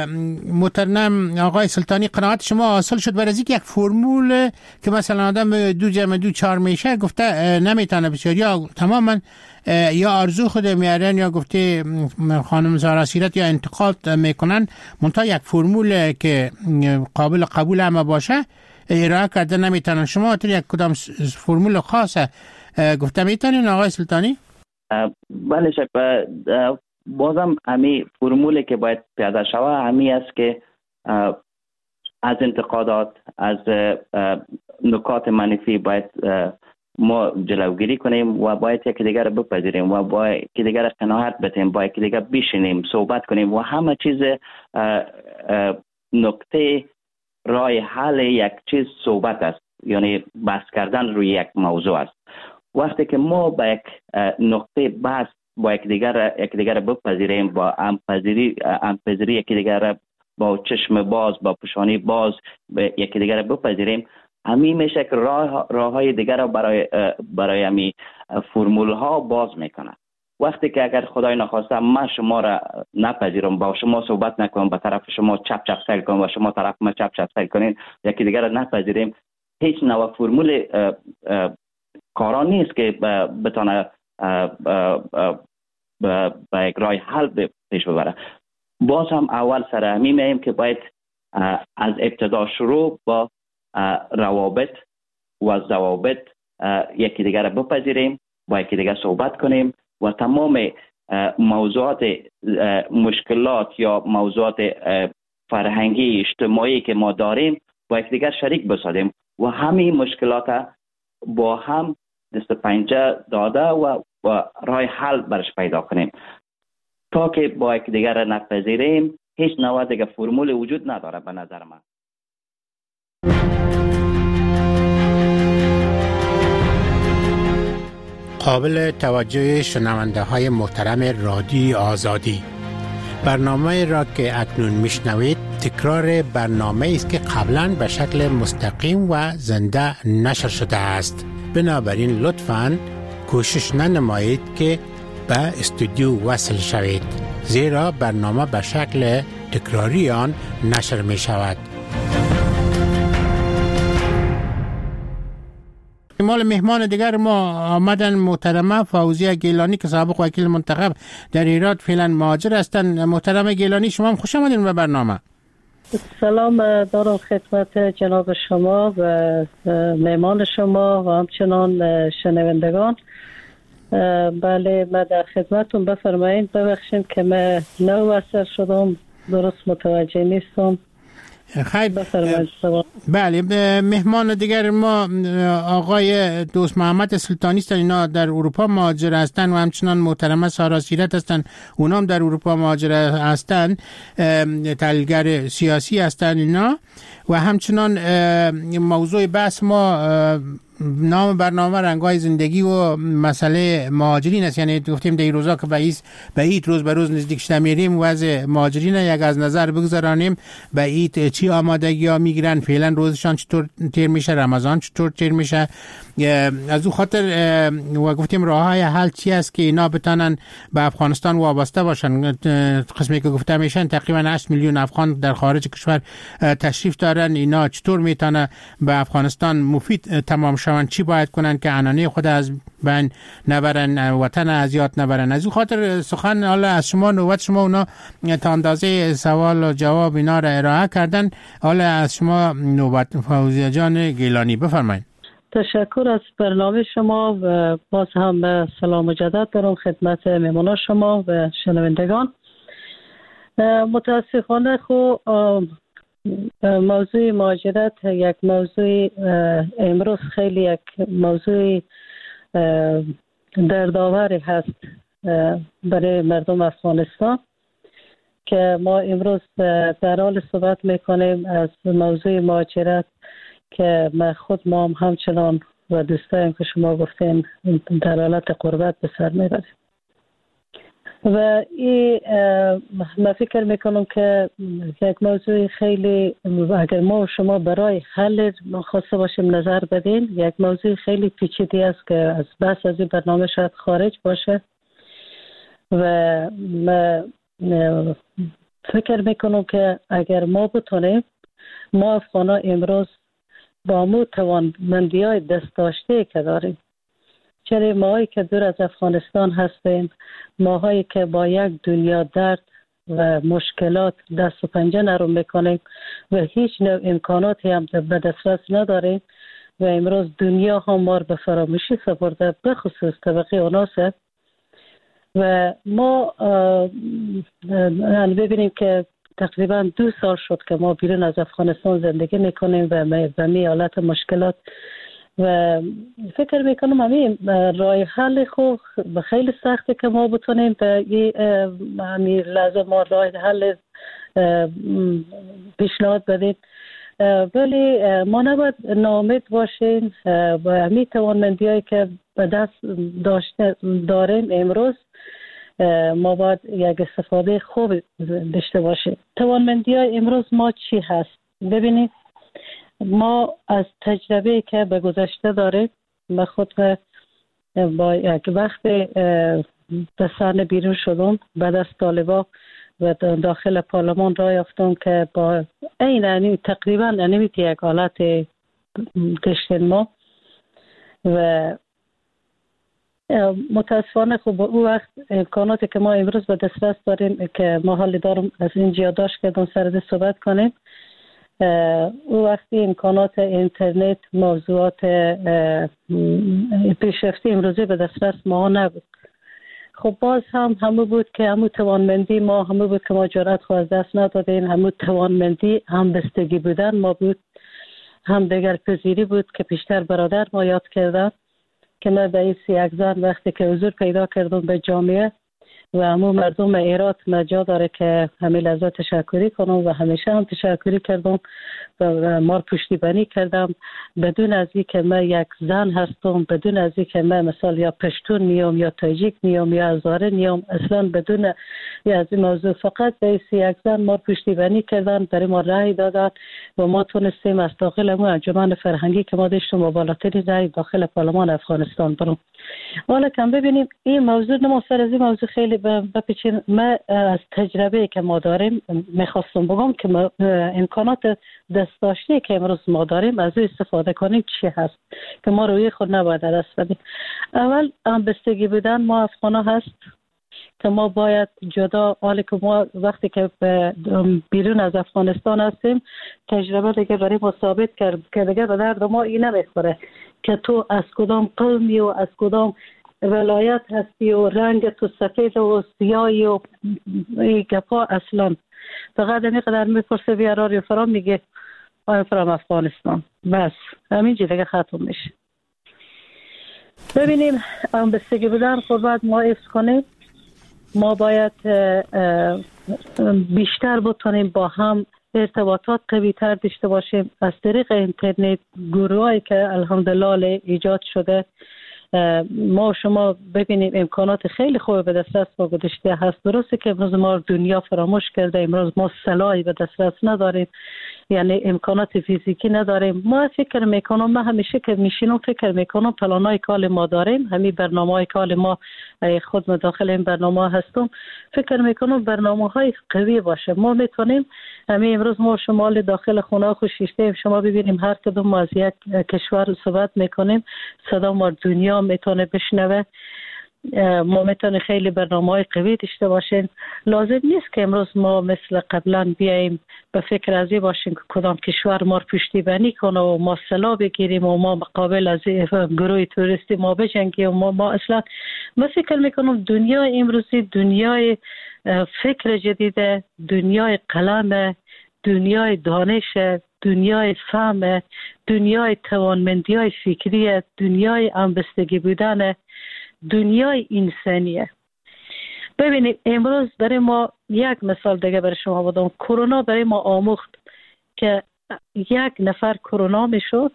محترم آقای سلطانی قناعت شما حاصل شد برای یک فرمول که مثلا آدم 2 جمع 2 4 میشه گفته نمیتونه بسیار یا تماما یا آرزو خود میارن یا گفته خانم زارا سیرت یا انتقاد میکنن منتها یک فرمول که قابل قبول هم باشه ارائه کرده نمیتونن. شما تو یک کدام فرمول خاصه گفته میتونین آقای سلطانی؟ بله شک بازم همی فرمولی که باید پیاده شود همی است که از انتقادات از نکات منفی باید ما جلوگیری کنیم و باید یکی دیگر رو بپذیریم و باید یکی دیگر رو قناعت بدیم، باید یکی دیگر بشینیم صحبت کنیم و همه چیز نکته رای حل یک چیز صحبت است، یعنی بحث کردن روی یک موضوع است. وقتی که ما به یک نقطه بحث با یکدیگر بپذیریم، با همپذیری یکدیگر با چشم باز، با پوشانی باز یکدیگر بپذیریم، همین میشه که راههای دیگر را برای همی فرمول ها باز میکنه. وقتی که اگر خدای نخواسته من شما را نپذیرم، با شما صحبت نکنم، به طرف شما چپ سیل کنم و شما طرف ما چپ سیل کنین، یکی دیگر را نپذیریم، هیچ نوع فرمول کاران نیست که بتونه به یک راه حل پیش ببره. باز هم اول سر همین میگیم که باید از ابتدا شروع با روابط و ضوابط یکی دیگر را بپذیریم، با یکی دیگر صحبت کنیم و تمام موضوعات مشکلات یا موضوعات فرهنگی اجتماعی که ما داریم با یک دیگر شریک بسازیم و همین مشکلات با هم دست پنجه داده و راه حل برش پیدا کنیم. تا که با یک دیگر نپذیریم هیچ نوع دیگه فرمول وجود نداره به نظر من. قابل توجه شنونده های محترم رادیو آزادی، برنامه را که اکنون میشنوید تکرار برنامه است که قبلا به شکل مستقیم و زنده نشر شده است. بنابراین لطفاً کوشش ننمایید که به استودیو وصل شوید، زیرا برنامه به شکل تکراری آن نشر می شود. مهمان دیگر ما آمدن محترمه فوزیه گیلانی که سابق وکیل منتخب در ایران فعلا مهاجر هستند. محترمه گیلانی شما هم خوش آمدین به برنامه. سلام دارم خدمت جناب شما و مهمان شما و همچنان شنوندگان. بله من در خدمتون، بفرمایید. ببخشید که من نو وصل شدم، درست متوجه نیستم. خیلی بله. مهمان دیگر ما آقای دوست محمد سلطانی هستند، اینا در اروپا مهاجر هستند و همچنان محترمه سارا سیرت هستند، اونا هم در اروپا مهاجر هستند، تحلیلگر سیاسی هستند اینا. و همچنان موضوع بحث ما نام برنامه رنگ‌های زندگی و مسئله مهاجرین است. یعنی گفتیم در این روزا که به عید روز به روز نزدیک شده میریم، وضع مهاجرین یک از نظر بگذارانیم. به عید چی آمادگی‌ها میگیرن، فعلا روزشان چطور تیر میشه، رمضان چطور تیر میشه. از او خاطر و گفتیم راههای حل چی است که اینا بتونن به افغانستان وابسته باشن. قسمی که گفته میشن تقریبا 8 میلیون افغان در خارج کشور تشریف دارن، اینا چطور میتونه به افغانستان مفید تمام شون، چی باید کنن که عنعنه خود از بین نبرن، وطن از یاد نبرن. از او خاطر سخن حالا از شما، نوبت شما، اونا تا اندازه سوال و جواب اینا را ارائه کردن. حالا از شما نوبت. فوزیه جان گیلانی بفرمایید. تشکر از برنامه شما و باز هم سلام مجدد دارم خدمت مهمانان شما و شنوندگان. متاسفانه موضوع مهاجرت یک موضوع امروز خیلی یک موضوع دردآوری هست برای مردم افغانستان که ما امروز در حال صحبت میکنیم از موضوع مهاجرت که ما هم همچنان و دوستایم که شما گفتین در حالت غربت به سر میبریم. و من فکر میکنم که یک موضوع خیلی، اگر ما و شما برای حل خواسته باشیم نظر بدین، یک موضوع خیلی پیچیده است که از بحث از این برنامه شاید خارج باشه. و من فکر میکنم که اگر ما بتونیم، ما افغانا امروز با مو توانمندی های دست داشته که داریم، چرا ماهایی که دور از افغانستان هستیم، ماهایی که با یک دنیا درد و مشکلات دست و پنجه نرم میکنیم و هیچ نوع امکاناتی هم به دسترس نداریم و امروز دنیا هم ما به فراموشی سپرده، به خصوص طبقه اوناسه. و ما ببینیم که تقریبا 2 سال شد که ما بیرون از افغانستان زندگی میکنیم و می حالت مشکلات و فکر میکنم همین راه حل خوب خیلی سخته که ما بتونیم به همین لحظه ما راه حل پیشنهاد بدیم، ولی ما نباید ناامید باشیم و همین توانمندی هایی که به دست داریم امروز ما باید یک استفاده خوب داشته باشیم. توانمندی های امروز ما چی هست؟ ببینید ما از تجربه که به گذشته داریم، من خود با یک وقت به صحنه بیرون شدم بعد از طالبا و داخل پارلمان را یافتم که با این تقریبا نمیتی یک حالت داشتیم ما و متاسفانه خب او وقت امکاناتی که ما امروز به دسترس داریم که ما حال دارم از اینجا داشت کردم سرده صحبت کنیم. او وقتی امکانات اینترنت موضوعات پیشرفته امروزی به دسترس ما نبود. خب باز همه بود که همون توانمندی ما همه بود که ما جرأت خو از دست ندادیم. همون توانمندی هم بستگی بودن ما بود، هم دیگر پذیری بود که پیشتر برادر ما یاد کردن که من به این 31 زن وقتی که حضور پیدا کردم به جامعه و همون مردم ایرات مجا داره که همه لحظه تشکری کنم و همیشه هم تشکری کردم و ما پشتیبانی کردم بدون از این که من یک زن هستم، بدون از این که من مثلا یا پشتون میام یا تاجیک میام یا هزاره میام، اصلا بدون از این موضوع فقط به 31 زن ما پشتیبانی کردن، برای ما رای دادن و ما تونستیم از داخل همون انجمن فرهنگی که ما داشتیم و بالاترین رای داخل پارلمان افغانستان برم. حالا کم ببینیم این موضوع نما سر از این موضوع خیلی بپیچین. من از تجربه که ما داریم میخواستم بگم که امکانات دستداشتی که امروز ما داریم از او استفاده کنیم چی هست که ما روی خود نباید دست بدیم. اول همبستگی بودن ما افغانا هست که ما باید جدا، حالی که ما وقتی که بیرون از افغانستان هستیم تجربه دیگه برای ما ثابت کرد که دیگه به درد ما این نمیخوره که تو از کدام قومی و از کدام ولایت هستی و رنگ تو سفید و سیاهی و گپا، اصلا فقط اینقدر میپرسه بیاراری و فرام میگه آیا فرام افغانستان، بس همینجی دیگه ختم میشه. ببینیم همبستگی بودن خود باید ما حفظ کنیم. ما باید بیشتر بتونیم با هم ارتباطات قوی تر داشته باشیم از طریق اینترنت. گروهایی که الحمدلله ایجاد شده ما شما ببینیم امکانات خیلی خوب به دسترس ما گذاشته هست. درسته که امروز ما دنیا فراموش کرده، امروز ما سلاحی به دسترس نداریم، یعنی امکانات فیزیکی نداریم. ما فکر میکنم، من همیشه که میشینم فکر میکنم پلانای کال ما داریم، همین برنامه‌های کال ما خود داخل این برنامه هستم، فکر میکنم برنامه‌های قوی باشه. ما میتونیم همین امروز ما شمال داخل خونه خوشیشته شما ببینیم هر کدوم از یک کشور صحبت میکنیم صدا ما دنیا میتونه بشنوه. ما میتونه خیلی برنامه‌های قوی داشته باشین. لازم نیست که امروز ما مثل قبلا بیاییم به فکر از این باشیم که کدام کشور ما پشتیبانی کنه و ما سلاح بگیریم و ما مقابل از گروه توریستی ما بجنگیم و ما اصلا. من فکر میکنم دنیای امروزی دنیای فکر جدیده، دنیای قلم، دنیای دانش، دنیای فهم، دنیای توانمندی های فکری، دنیای همبستگی بودن، دنیای انسانیه. ببینید امروز برای ما یک مثال دیگه برای شما بدم. کرونا برای ما آموخت که یک نفر کرونا میشد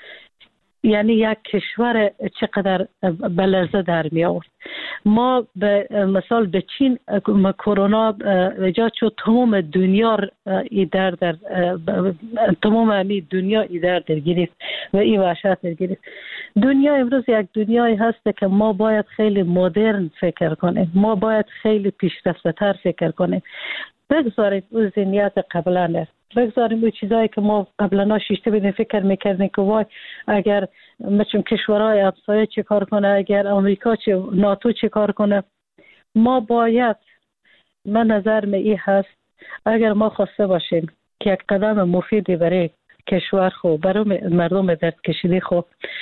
یعنی یک کشور چقدر بلرزه در می آورد. ما به مثال به چین کرونا ایجاد شد، تمام دنیا در تمام همین دنیا در گرفت و این وحشت در گرفت. دنیا امروز یک دنیایی هست که ما باید خیلی مدرن فکر کنیم، ما باید خیلی پیشرفته تر فکر کنیم. بگذاریم اون ذهنیت قبلا، بگذاریم اون چیزایی که ما قبلا شیشته بودیم فکر میکردیم که وای اگر مثل کشورهای همسایه چه کار کنه، اگر امریکا ناتو چه کار کنه. ما باید، من نظر می این هست اگر ما خواسته باشیم که یک قدم مفیدی برای کشور خو برای مردم درد کشیده خو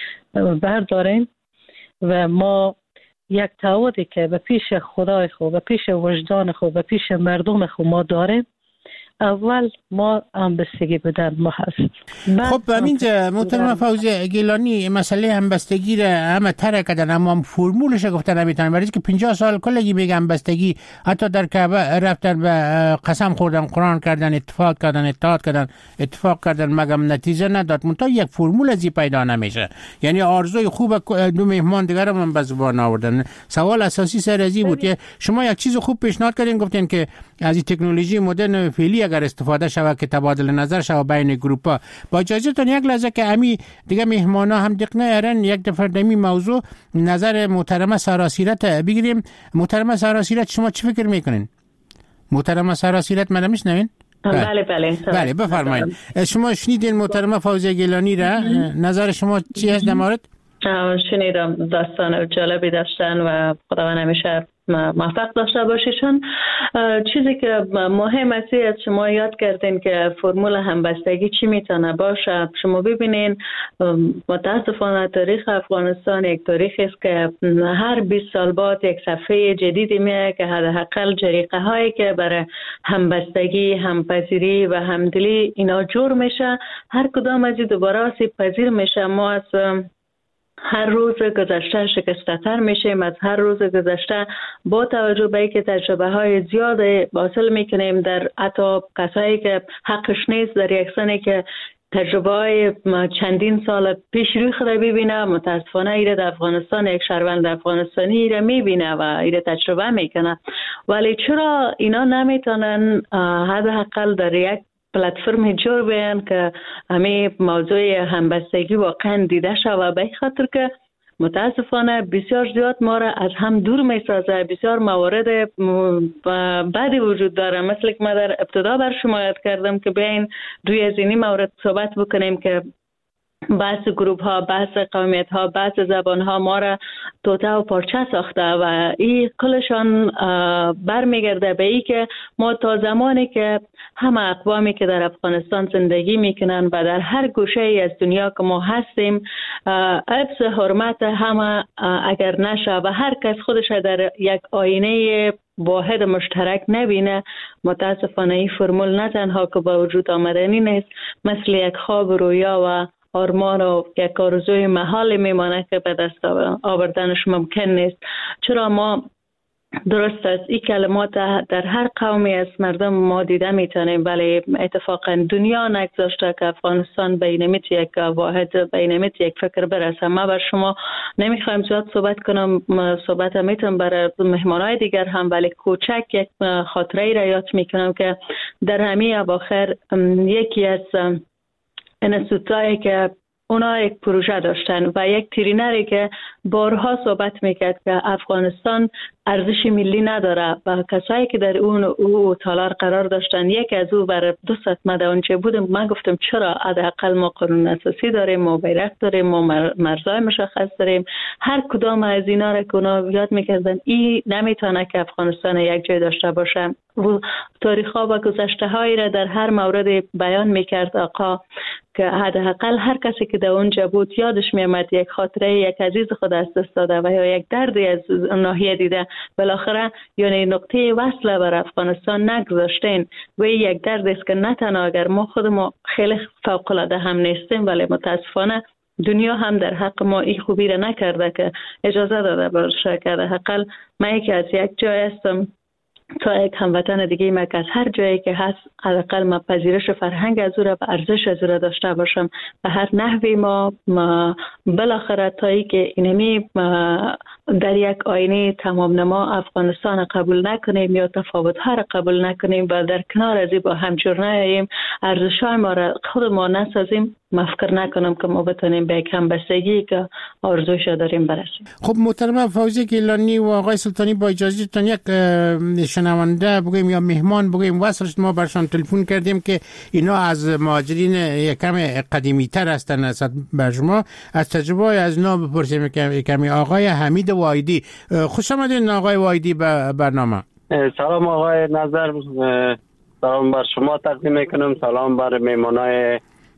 برداریم و ما یک تعهدی که به پیش خدای خو، به پیش وجدان خو، به پیش مردم خو ما داریم، اول ما همبستگی بودن ما هست. خب همینجا محترم فوزیه گیلانی مسئله همبستگی را همه ترک کردن، اما فرمولش گفتن نمیتونن، برای که 50 سال کلگی میگه همبستگی، حتی در کعبه رفتن به قسم خوردن، قرآن کردن، اتفاق کردن، اطاعت کردن، اتفاق کردن، مگم نتیجه نداد. منتها یک فرمول ازی پیدا نمیشه. یعنی آرزوی خوب دو مهمان دیگر من به زبان آوردن. سوال اساسی سر ازی بود که شما یک چیز خوب پیشنهاد کردین، گفتین که از این تکنولوژی مدرن فعلی اگر استفاده شود که تبادل نظر شود بین گروپا. با اجازهتون یک لحظه که امی دیگه مهمانا هم دقیقه ارن یک دفعه دمی موضوع نظر محترمه سراسیرت بگیریم. محترمه سراسیرت شما چی فکر میکنین؟ محترمه سراسیرت منو میشنوین؟ بله بفرمایید. شما شنیدین محترمه فوزیه گیلانی را، نظر شما چی هست در مورد؟ شنیدم، داستان جالبی داشتن و خداوند همیشه موفق داشته باشیشون. چیزی که مهم است از شما یاد کردین که فرمول همبستگی چی میتونه باشه. شما ببینین متاسفانه تاریخ افغانستان یک تاریخی است که هر 20 سال بعد یک صفحه جدیدی میاد که حداقل جریقه هایی که برای همبستگی، همپذیری و همدلی اینا جور میشه، هر کدام از دوباره آسیب پذیر میشه. ما از هر روز گذشته شکست‌تر میشیم، از هر روز گذشته با توجه به اینکه تجربه های زیاد حاصل میکنیم در حتی کسایی که حقش نیست، در یک سنی که تجربه های چندین سال پیش روی خود ببینه، متاسفانه ایره در افغانستان یک شهروند افغانستانی ایره میبینه و ایره تجربه میکنه. ولی چرا اینا نمیتونن حداقل در یک پلتفرم جور بیان که همه موضوع همبستگی واقعا دیده شود؟ به خاطر که متاسفانه بسیار زیاد ما را از هم دور می سازه. بسیار موارد بعدی وجود داره، مثل که ما در ابتدا بر شما یاد کردم که بیاین روی از اینی مورد صحبت بکنیم که بعض گروپ ها، بعض قومیت ها، بعض زبان ها ما را توته و پارچه ساخته و این کلشان برمیگرده به این که ما تا زمانی که همه اقوامی که در افغانستان زندگی میکنن و در هر گوشه ای از دنیا که ما هستیم حفظ حرمت همه اگر نشه و هر کس خودش در یک آینه واحد مشترک نبینه، متاسفانه این فرمول نه تنها که با وجود آمدنی نیست، مثل یک خواب رویا و آرمان و یک آرزوی محال میمانه که به دست آوردنش ممکن نیست. چرا ما درست است این کلمات در هر قومی از مردم ما دیده میتونیم، ولی اتفاقا دنیا نگذاشته که افغانستان بینمیت یک واحد، بینمیت یک فکر برسه. ما بر شما نمیخوایم زیاد صحبت کنم، صحبت میتونم برای مهمانای دیگر هم، ولی کوچک یک خاطره را یاد میکنم که در همین اواخر یکی از انستیتوتایی که اونا یک پروژه داشتن و یک ترینری که بارها صحبت میکرد که افغانستان ارزش ملی نداره و کسایی که در او تالار قرار داشتن، یک از او برای 2 ساعت مده اونچه بودم، من گفتم چرا حداقل ما قانون اساسی داریم، ما بیرق داریم، ما مرزهای مشخص داریم، هر کدام از اینا را که اونا یاد میکردن این نمیتونه که افغانستان یک جای داشته باشه. و تاریخ ها و گذشته هایی را در هر مورد بیان میکرد آقا که حداقل هر کسی که در اونجا بود یادش میامد یک خاطره یک عزیز خود از دست داده و یا یک دردی از ناحیه دیده، بالاخره یعنی نقطه وصل بر افغانستان نگذاشتین و یک درد است که نه تنها اگر ما خودمون خیلی فوق العاده هم نیستیم، ولی متاسفانه دنیا هم در حق ما این خوبی را نکرده که اجازه داده باشه که حداقل من که از یک جای هستم تا یک هموطن دیگه ما که از هر جایی که هست حداقل ما پذیرش فرهنگ از او را و ارزش از او را داشته باشم و هر نحوی ما بالاخره تایی که اینمی در یک آینه تمام نما افغانستان قبول نکنیم یا تفاوت ها را قبول نکنیم و در کنار از با همجور نیاییم، ارزش های ما را خود ما نسازیم، من فکر نکنم که ما بتونیم به یک همبستگی که آرزوش داریم برسیم. خب محترم فوزیه گیلانی و آقای سلطانی، با اجازهتون یک شنونده بگویم یا مهمان بگویم وصلش ما برشان تلفن کردیم که اینا از مهاجرین یکم قدیمی تر هستن نسبت به شما، از تجربه از اینا بپرسیم کمی. آقای حمید وایدی، خوش آمدین آقای وایدی به برنامه. سلام آقای نظر، سلام بر شما تقدیم میکنم، سلام بر میمانای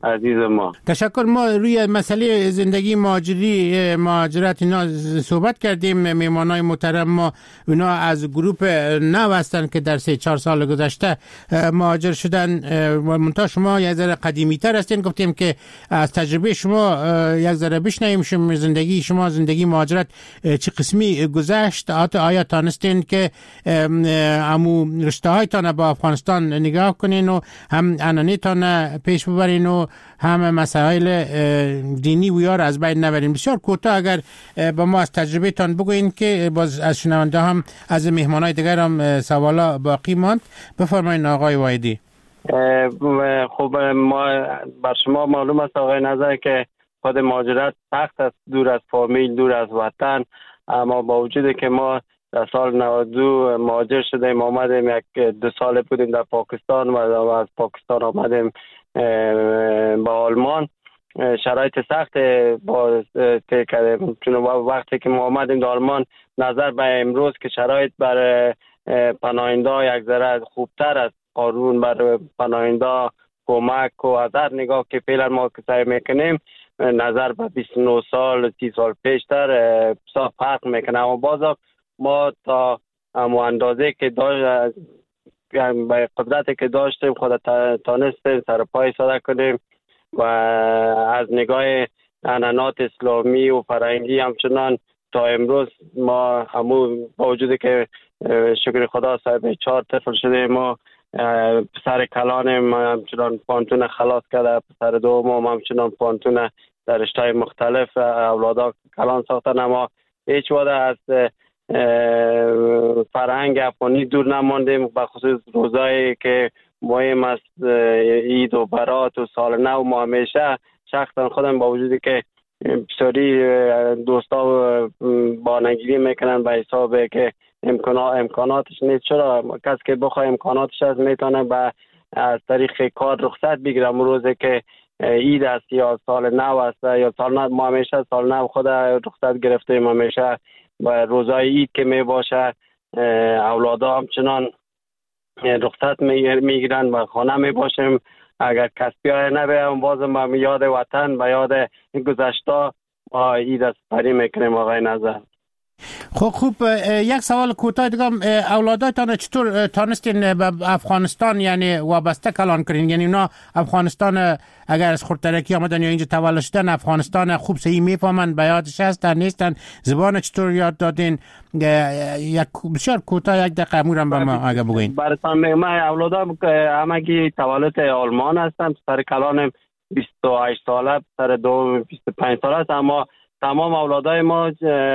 عزیز ما. تشکر. ما روی مسئله زندگی مهاجرت اینا صحبت کردیم. میهمانای محترم ما اینا از گروپ نو هستن که در 3-4 سال گذشته مهاجر شدن. منتها شما یک ذره قدیمی تر هستین. گفتیم که از تجربه شما یک ذره بشنویم. زندگی شما، زندگی مهاجرت چه قسمی گذشت؟ آیا تانستین که امو رشته هایتان با افغانستان نگاه کنین و هم انانیتان پیش ببرین و هم مسائل دینی و یار از بین نبرین؟ بسیار کوتاه اگر با ما از تجربه تان بگوین که باز از شنونده هم از مهمانای دیگر هم سوالا باقی ماند. بفرمایید آقای وایدی. خب ما بر شما معلوم است آقای نظر که خود مهاجرت سخت است، دور از فامیل، دور از وطن، اما با وجودی که ما در سال 92 مهاجر شدیم، آمدیم 1-2 سال بودیم در پاکستان و از پاکستان آمدیم با آلمان. شرایط سخت با طی کردیم، چون وقتی که ما آمدیم در آلمان نظر به امروز که شرایط برای پناهنده یک ذره خوبتر است، قانون برای پناهنده کمک و از هر نگاه که فعلا ما که سعی میکنیم نظر به 29 سال 30 سال پیشتر فرق میکنه، اما باز ما تا اندازه که داشت به قدرتی که داشتیم خود تانستیم سر پای ایستاده کنیم و از نگاه عنعنات اسلامی و فرهنگی همچنان تا امروز ما با وجودی که شکر خدا صاحب 4 طفل شده، ما پسر کلانم همچنان پانتون خلاص کرده، پسر دوم همچنان پانتون در رشته‌های مختلف اولادا کلان ساختن، اما هیچ وقت از فرهنگ افغانی دور نماندیم، به خصوص روزایی که مهم است عید و برات و سال نو. ما همیشه شخصا خودم با وجودی که بسیاری دوستا بانگیری میکنن به حساب که امکاناتش نیست، چرا کسی که بخواه امکاناتش هست میتونه از طریق کار رخصت بگیرم روزی که عید است یا سال نو است یا سال نو. ما همیشه سال نو خود رخصت گرفتیم، همیشه و روزای عید که می باشه اولادا همچنان رخصت میگیرن و خانه می باشیم. اگر کسی های نبیم بازم به یاد وطن، به یاد گذشته با عید است پری میکنیم. آقای نظر خوب یک سوال کوتاه دیگه، اولادایتان چطور تانستین به افغانستان یعنی وابسته کلان کنین؟ یعنی اونا افغانستان اگر از خردترکی آمدن یا اینجا تولد شدن افغانستان خوب صحیح میفهمن، به یادش هستن نیستن؟ زبان چطور یاد دادین؟ یک بسیار کوتاه یک دقیقه امورم به ما اگه بگوین. براتون ما اولادام همگی تولد آلمان هستن، سر کلانم 28 ساله، سر دوم 25 ساله است، اما تمام اولادای ما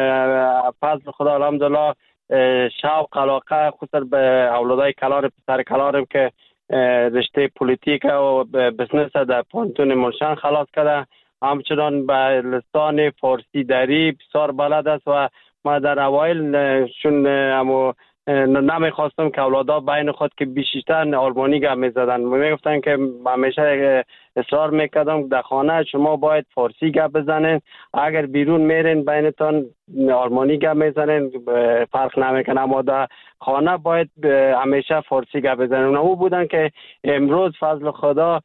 فضل خدا الحمدلله شوق علاقه خصوصا به اولادای کلان پسر کلانم که رشته پلیتیک و بزنس در پانتون ملشن خلاص کرده، همچنان به لسان فارسی دری بسیار بلد است و ما در اوایل چون نمیخواستم که اولادا بین خود که بیشتر آلمانی گپ میزدن، میگفتن که همیشه اصرار میکردم در خانه شما باید فارسی گپ بزنین، اگر بیرون میرین بینتان آلمانی گپ میزنین فرق نمیکنه، اما در خانه باید همیشه فارسی گپ بزنین. او بودن که امروز فضل خدا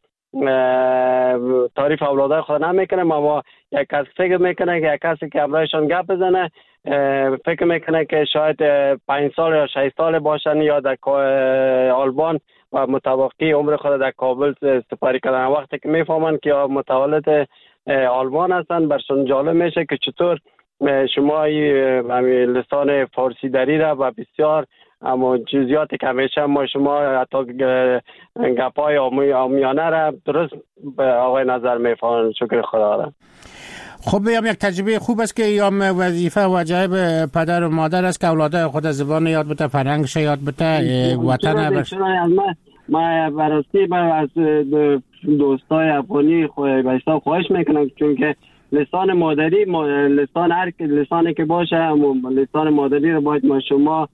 تعریف اولادای خود نمیکنه، اما یک کس فکر میکنه که یک کسی که همراهشان گپ بزنه فکر میکنه که شاید 5 سال یا 6 سال باشن یا در آلمان و متوقعی عمر خود در کابل سپری کردن. وقتی که میفهمن که متولد آلمان هستن برشون جالب میشه که چطور شما لسان فارسی داری را و بسیار اما جزئیاتی که همیشه ما شما حتی گپای آمیانه را درست به آقای نظر میفهمن. شکر خدا را. خب بیام یک تجربه خوب است که یا وظیفه واجب پدر و مادر است که اولادای خود زبان یاد بده، فرهنگش یاد بده، وطن ما براستی از دوستای افغانی خواهش میکنم، چون که لسان مادری لسان هر لسانی که باشه لسان مادری رو باید ما شما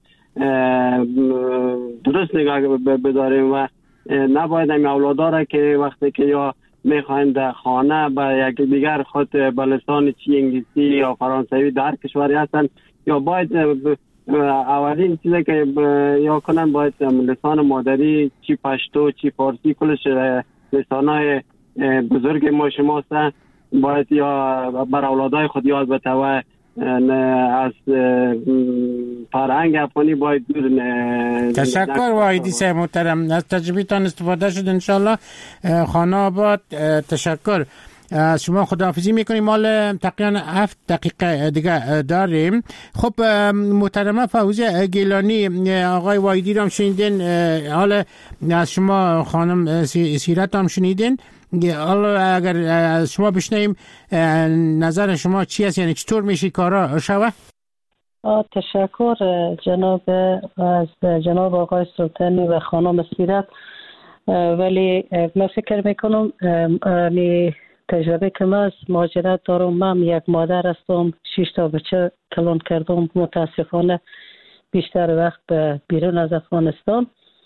درست نگاه بداریم و نباید این اولادا را که وقتی که یا میخواین در خانه با یک دیگر خود به لسان چی انگلیسی یا فرانسوی در کشوری هستن یا باید اولین چیزی که یا کنن باید لسان مادری چی پشتو چی فارسی کلش لسانهای بزرگ ما شما است، باید یا بر اولادای خود یاد بده و از فرهنگ افغانی باید دور. تشکر واحدی صاحب محترم، از تجربیتان استفاده شد انشالله. خانه آباد تشکر. از شما خداحافظی میکنیم. مال تقریبا 7 دقیقه دیگه داریم. خب محترمه فوزیه گیلانی، آقای واحدی رو هم شنیدین، حالا از شما خانم سیرت هم شنیدین. حالا اگر از شما بشنیم نظر شما چی است، یعنی چطور میشه کارا شوه؟ تشکر جناب از جناب آقای سلطانی و خانم سیرت. ولی من فکر میکنم تجربه که من از مهاجرت دارم، من یک مادر هستم، 6 تا بچه کلان کردم، متاسفانه بیشتر وقت بیرون از افغانستان.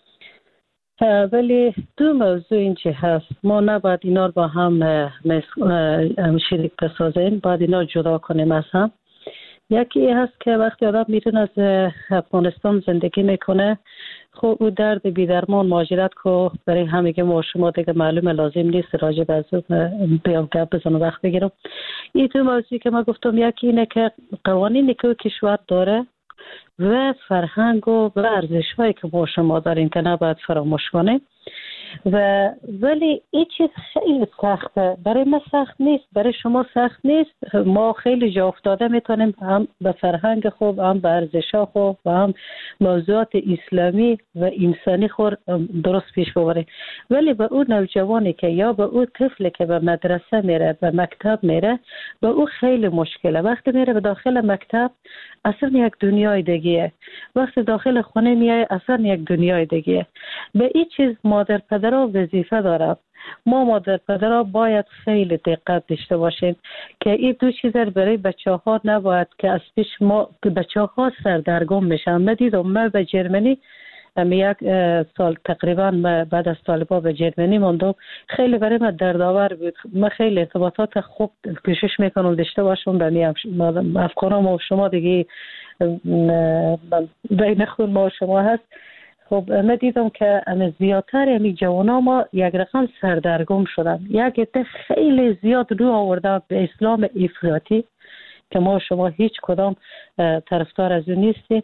ولی دو موضوع اینچه هست، ما نباید اینا رو با هم شریک بسازیم، باید اینا جدا کنیم از هم. یکی هست که وقتی آدم بیرون از افغانستان زندگی میکنه، خب او درد بیدرمان مهاجرت که برای همه ما شما دیگه معلومه، لازم نیست راجع به از بیام گپ بزنم وقت بگیرم. این دو موضوعی که ما گفتم، یکی اینه که قوانینی که کشور داره و فرهنگ و ارزش‌هایی که ما شما داریم که نباید فراموش کنیم. ولی این چیز خیلی سخته، برای ما سخت نیست، برای شما سخت نیست. ما خیلی جا افتاده میتونیم هم به فرهنگ خوب، هم به ارزش‌ها خوب و هم موضوعات اسلامی و انسانی خور درست پیش ببریم. ولی به اون نوجوانی که یا به اون طفلی که به مدرسه میره، به مکتب میره، به اون خیلی مشکله. وقتی میره به داخل مکتب اصلا یک دنیای دیگه، وقتی داخل خونه میای اصلا یک دنیای دیگه. به این چیز مادر پدرها وظیفه دارد. ما مادر پدرها باید خیلی دقت داشته باشیم که این دو چیز برای بچه ها نباید که از پیش ما بچه ها سردرگم میشن. من دیدم، من به جرمنی یک سال تقریبا بعد از طالبان به جرمنی موندم، خیلی برای من دردآور بود. من خیلی ارتباطات خوب کوشش میکنم داشته باشم به افغانام و شما دیگه بین خود ما و شما هست. خب من دیدم که زیادتر همین جوانا ما یک رقم سردرگم شدن، یک عده خیلی زیاد رو آوردن به اسلام افراطی که ما شما هیچ کدام طرفدار از اون نیستیم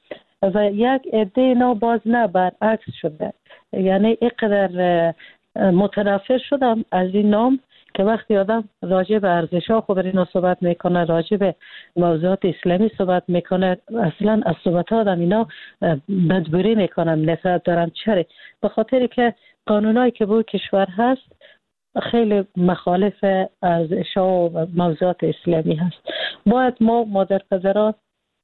و یک عده اینا باز نه برعکس شده. یعنی اینقدر متنفر شدم از این نام که وقتی آدم راجع به ارزش‌ها خب اینا صحبت میکنه، راجع به موضوعات اسلامی صحبت میکنه، اصلا از صحبت آدم اینا بدبوری میکنن، نفرت دارن. چرا؟ به خاطری که قانونایی که به کشور هست خیلی مخالف ارزش‌ها و موضوعات اسلامی هست. باید ما مادر پدران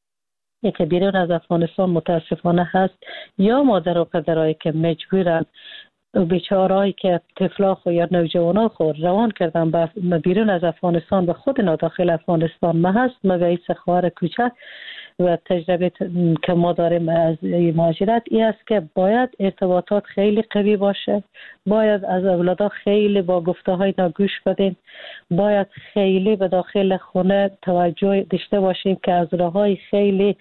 که بیرون از افغانستان متاسفانه هست، یا مادر و پدرایی که مجبورن بیچارهایی که طفلا خو یا نوجوانا خو روان کردن به بیرون از افغانستان و خود اینا داخل افغانستان ما هست. ما به این خواهر کوچک و تجربه که ما داریم از مهاجرت این است که باید ارتباطات خیلی قوی باشه، باید از اولادا خیلی با گفته های نگوش بدیم، باید خیلی به داخل خونه توجه داشته باشیم که از راههای خیلی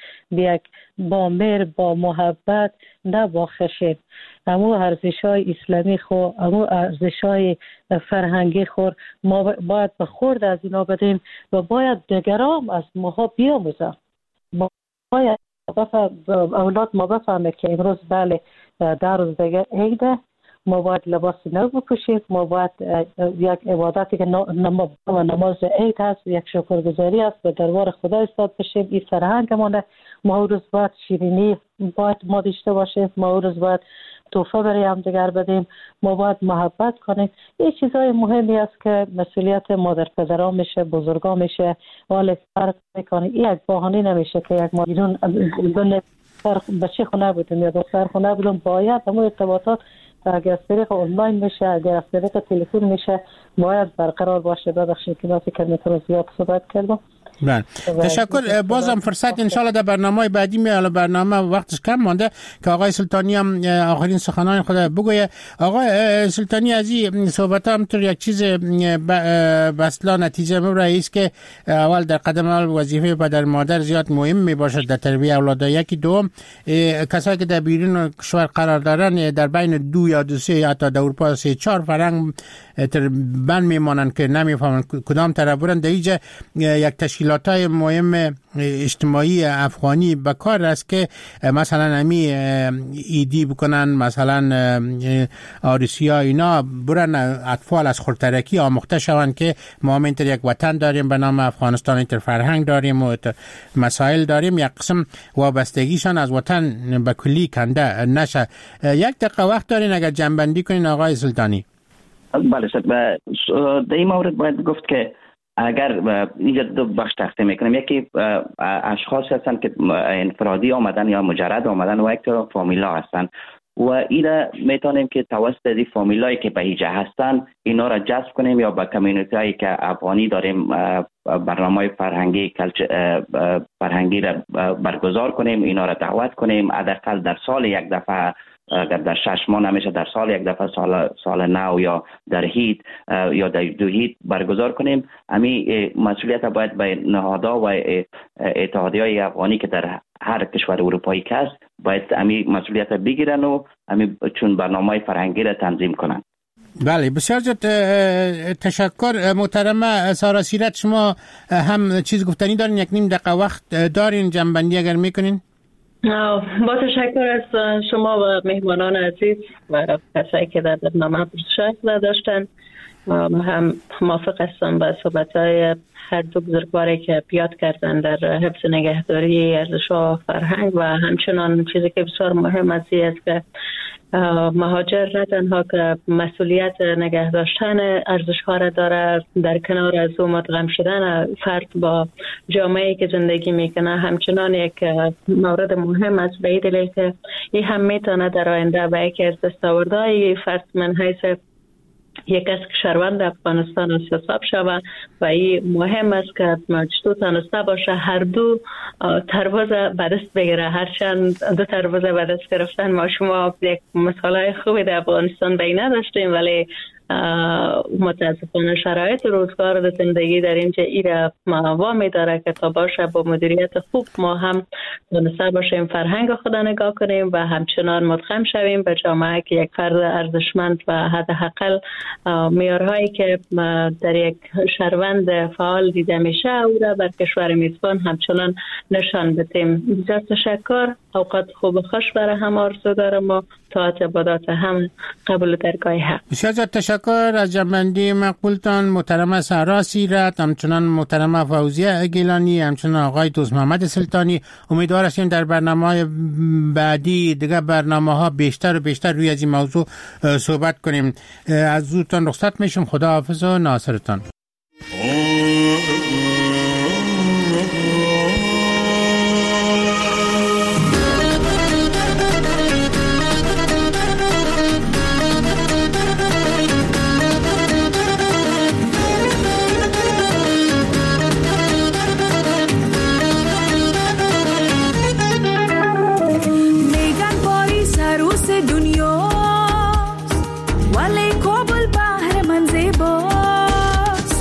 با مهر، با محبت، نه با خشم، همو ارزش‌های اسلامی خو، همو ارزش‌های فرهنگی خور ما باید به خورد از اینا بدیم و باید دیگران از ما بیاموزن. باید اولاد ما بفهمه که امروز بله 10 روز دیگه عیده، ما باید لباس نو بپوشیم، ما باید یک عبادتی که نماز عید هست، یک شکرگزاری است به دربار خدا ایستاد بشیم. این فرهنگمونه. ما روز باید شیرینی باید ما داشته باشیم، ما روز باید تحفه برای هم دیگر بدیم، ما باید محبت کنیم. این چیزای مهمی است که مسئولیت مادر پدران میشه، بزرگان میشه، حال فرق میکنه. این یک بهانه نمیشه که یک مادرون بچه خونه بودیم یا دختر خونه بودیم. باید همون ارتباطات اگر از طریق آنلاین میشه، اگر از طریق تلفن میشه، باید برقرار باشه. ببخشید که من فکر میکنم زیاد صحبت کردم. بله تشکر. بازم فرصت انشالله در برنامه بعدی میاله، برنامه وقتش کم مانده که آقای سلطانی هم آخرین سخنان خود بگویه. آقای سلطانی از این صحبت هم طور یک چیز بسلا نتیجه مبرایی است که اول در قدم اول وظیفه پدر مادر زیاد مهم می باشد در تربیت اولاد. یکی دوم کسایی که در بیرون کشور قرار دارن در بین 2 یا 2 حتی در اروپا 3-4 فرنگ بند میمانند که نمیفهمند کدام طرف برن. در اینجا یک تشکیلات‌های مهم اجتماعی افغانی به کار است که مثلا امی ایدی بکنن، مثلا آرسیا اینا برن اطفال از خردترکی آموخته شوند که ما هم اینطور یک وطن داریم به نام افغانستان، اینطور فرهنگ داریم و مسائل داریم، یک قسم وابستگیشان از وطن به کلی کنده نشه. یک دقیقه وقت دارین اگر جنبندی کنین آقای سلطانی؟ بله در این مورد باید گفت که اگر اینجا 2 بخش تقسیم میکنیم، یکی اشخاص هستن که انفرادی آمدن یا مجرد آمدن و یک طرف فامیلا هستن و اینا میتونیم که توسط این فامیلایی که به اینجا هستن اینا را جذب کنیم یا به کمیونیتی هایی که افغانی داریم برنامه فرهنگی را برگزار کنیم، اینا را دعوت کنیم، حداقل در سال یک دفعه، اگر در 6 ماه نمیشه در سال یک دفعه، سال نو یا در هید یا در 2 هید برگزار کنیم. امی مسئولیت باید به نهادها و اتحادیه‌های افغانی که در هر کشور اروپایی که است باید امی مسئولیت بگیرن و امی چون برنامه فرهنگی را تنظیم کنن. بله بسیار زیاد تشکر. محترمه سارا سیرت، شما هم چیز گفتنی دارین؟ 1.5 دقیقه وقت دارین، جنبندی اگر میکنین. با تشکر از شما و مهمانان عزیز و کسایی که در برنامه شرکت داشتن. هم موافق هستم با صحبت‌های هر دو بزرگواری که بیاد کردن در حفظ نگهداری ارزش‌ها و فرهنگ و همچنان چیزی که بسیار مهم است که مهاجر نه تنها که مسئولیت نگه داشتن ارزش‌ها را داره، در کنار از او مدغم شدن فرد با جامعه‌ای که زندگی میکنه همچنان یک مورد مهم است، به این دلیل که این هم میتونه در آینده به یکی از دستاوردهای فرد من حیث یک از شهروند افغانستان حساب شود و این مهم است که چطور تانسته باشه هر دو تروازه به دست بگیره. هرچند 2 تروازه به دست گرفتن ما شما یک مثالای خوبی در افغانستان بین نداشتیم، ولی متاسفانه شرایط روزگار و زندگی در اینجا ایره وامی داره که تا باشه با مدیریت خوب ما هم تونسته باشیم فرهنگ خدا نگاه کنیم و همچنان مدغم شویم به جامعه که یک فرد ارزشمند و حداقل معیارهایی که در یک شهروند فعال دیده میشه او را بر کشور میزبان همچنان نشان بدیم. بسیار تشکر. اوقات خوب و خوش برای هم آرزو دارم و طاعت عبادات هم قبول درگاه حق. بسیار تشکر از جنبندی مقبولتان محترمه سارا سیرت، همچنان محترمه فوزیه گیلانی، همچنان آقای دوست محمد سلطانی. امیدوار هستیم در برنامه‌های بعدی دیگه برنامه‌ها بیشتر و بیشتر روی از این موضوع صحبت کنیم. از زودتان رخصت میشم. خدا حافظ و ناصرتان. دنیاست ولی کابل بحر من زیباست،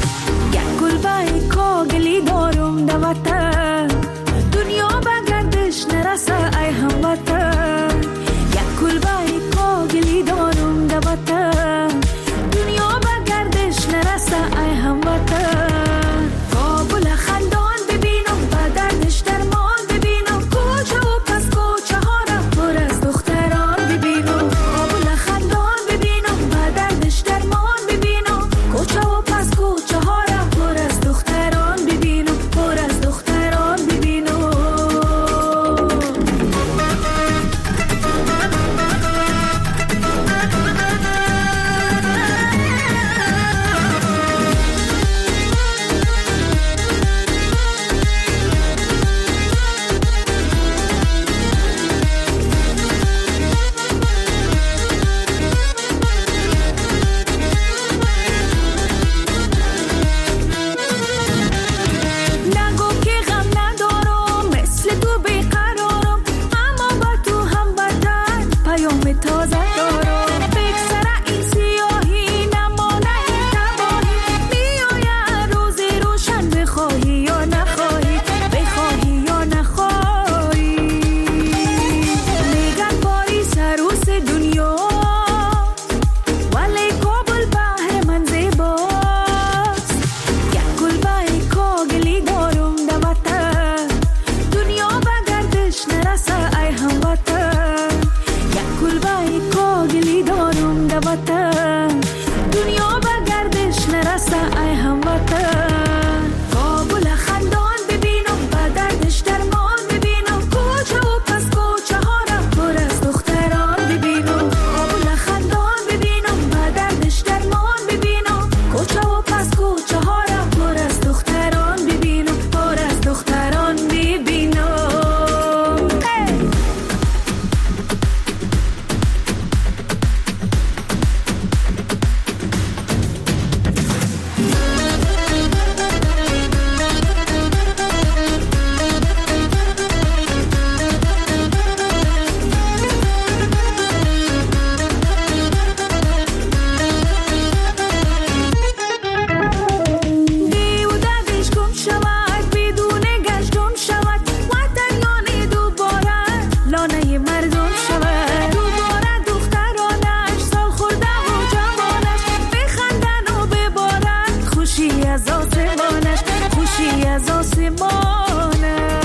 از آسمانش، خوشی از آسمانش.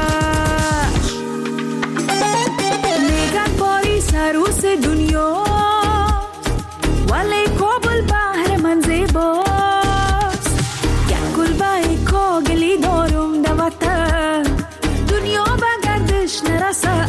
میگن پاریس عروس دنیا، ولی کابل بحر من زیباست. یک کلبه کاغلی دارم در وطن، دنیا به گردش نرسد.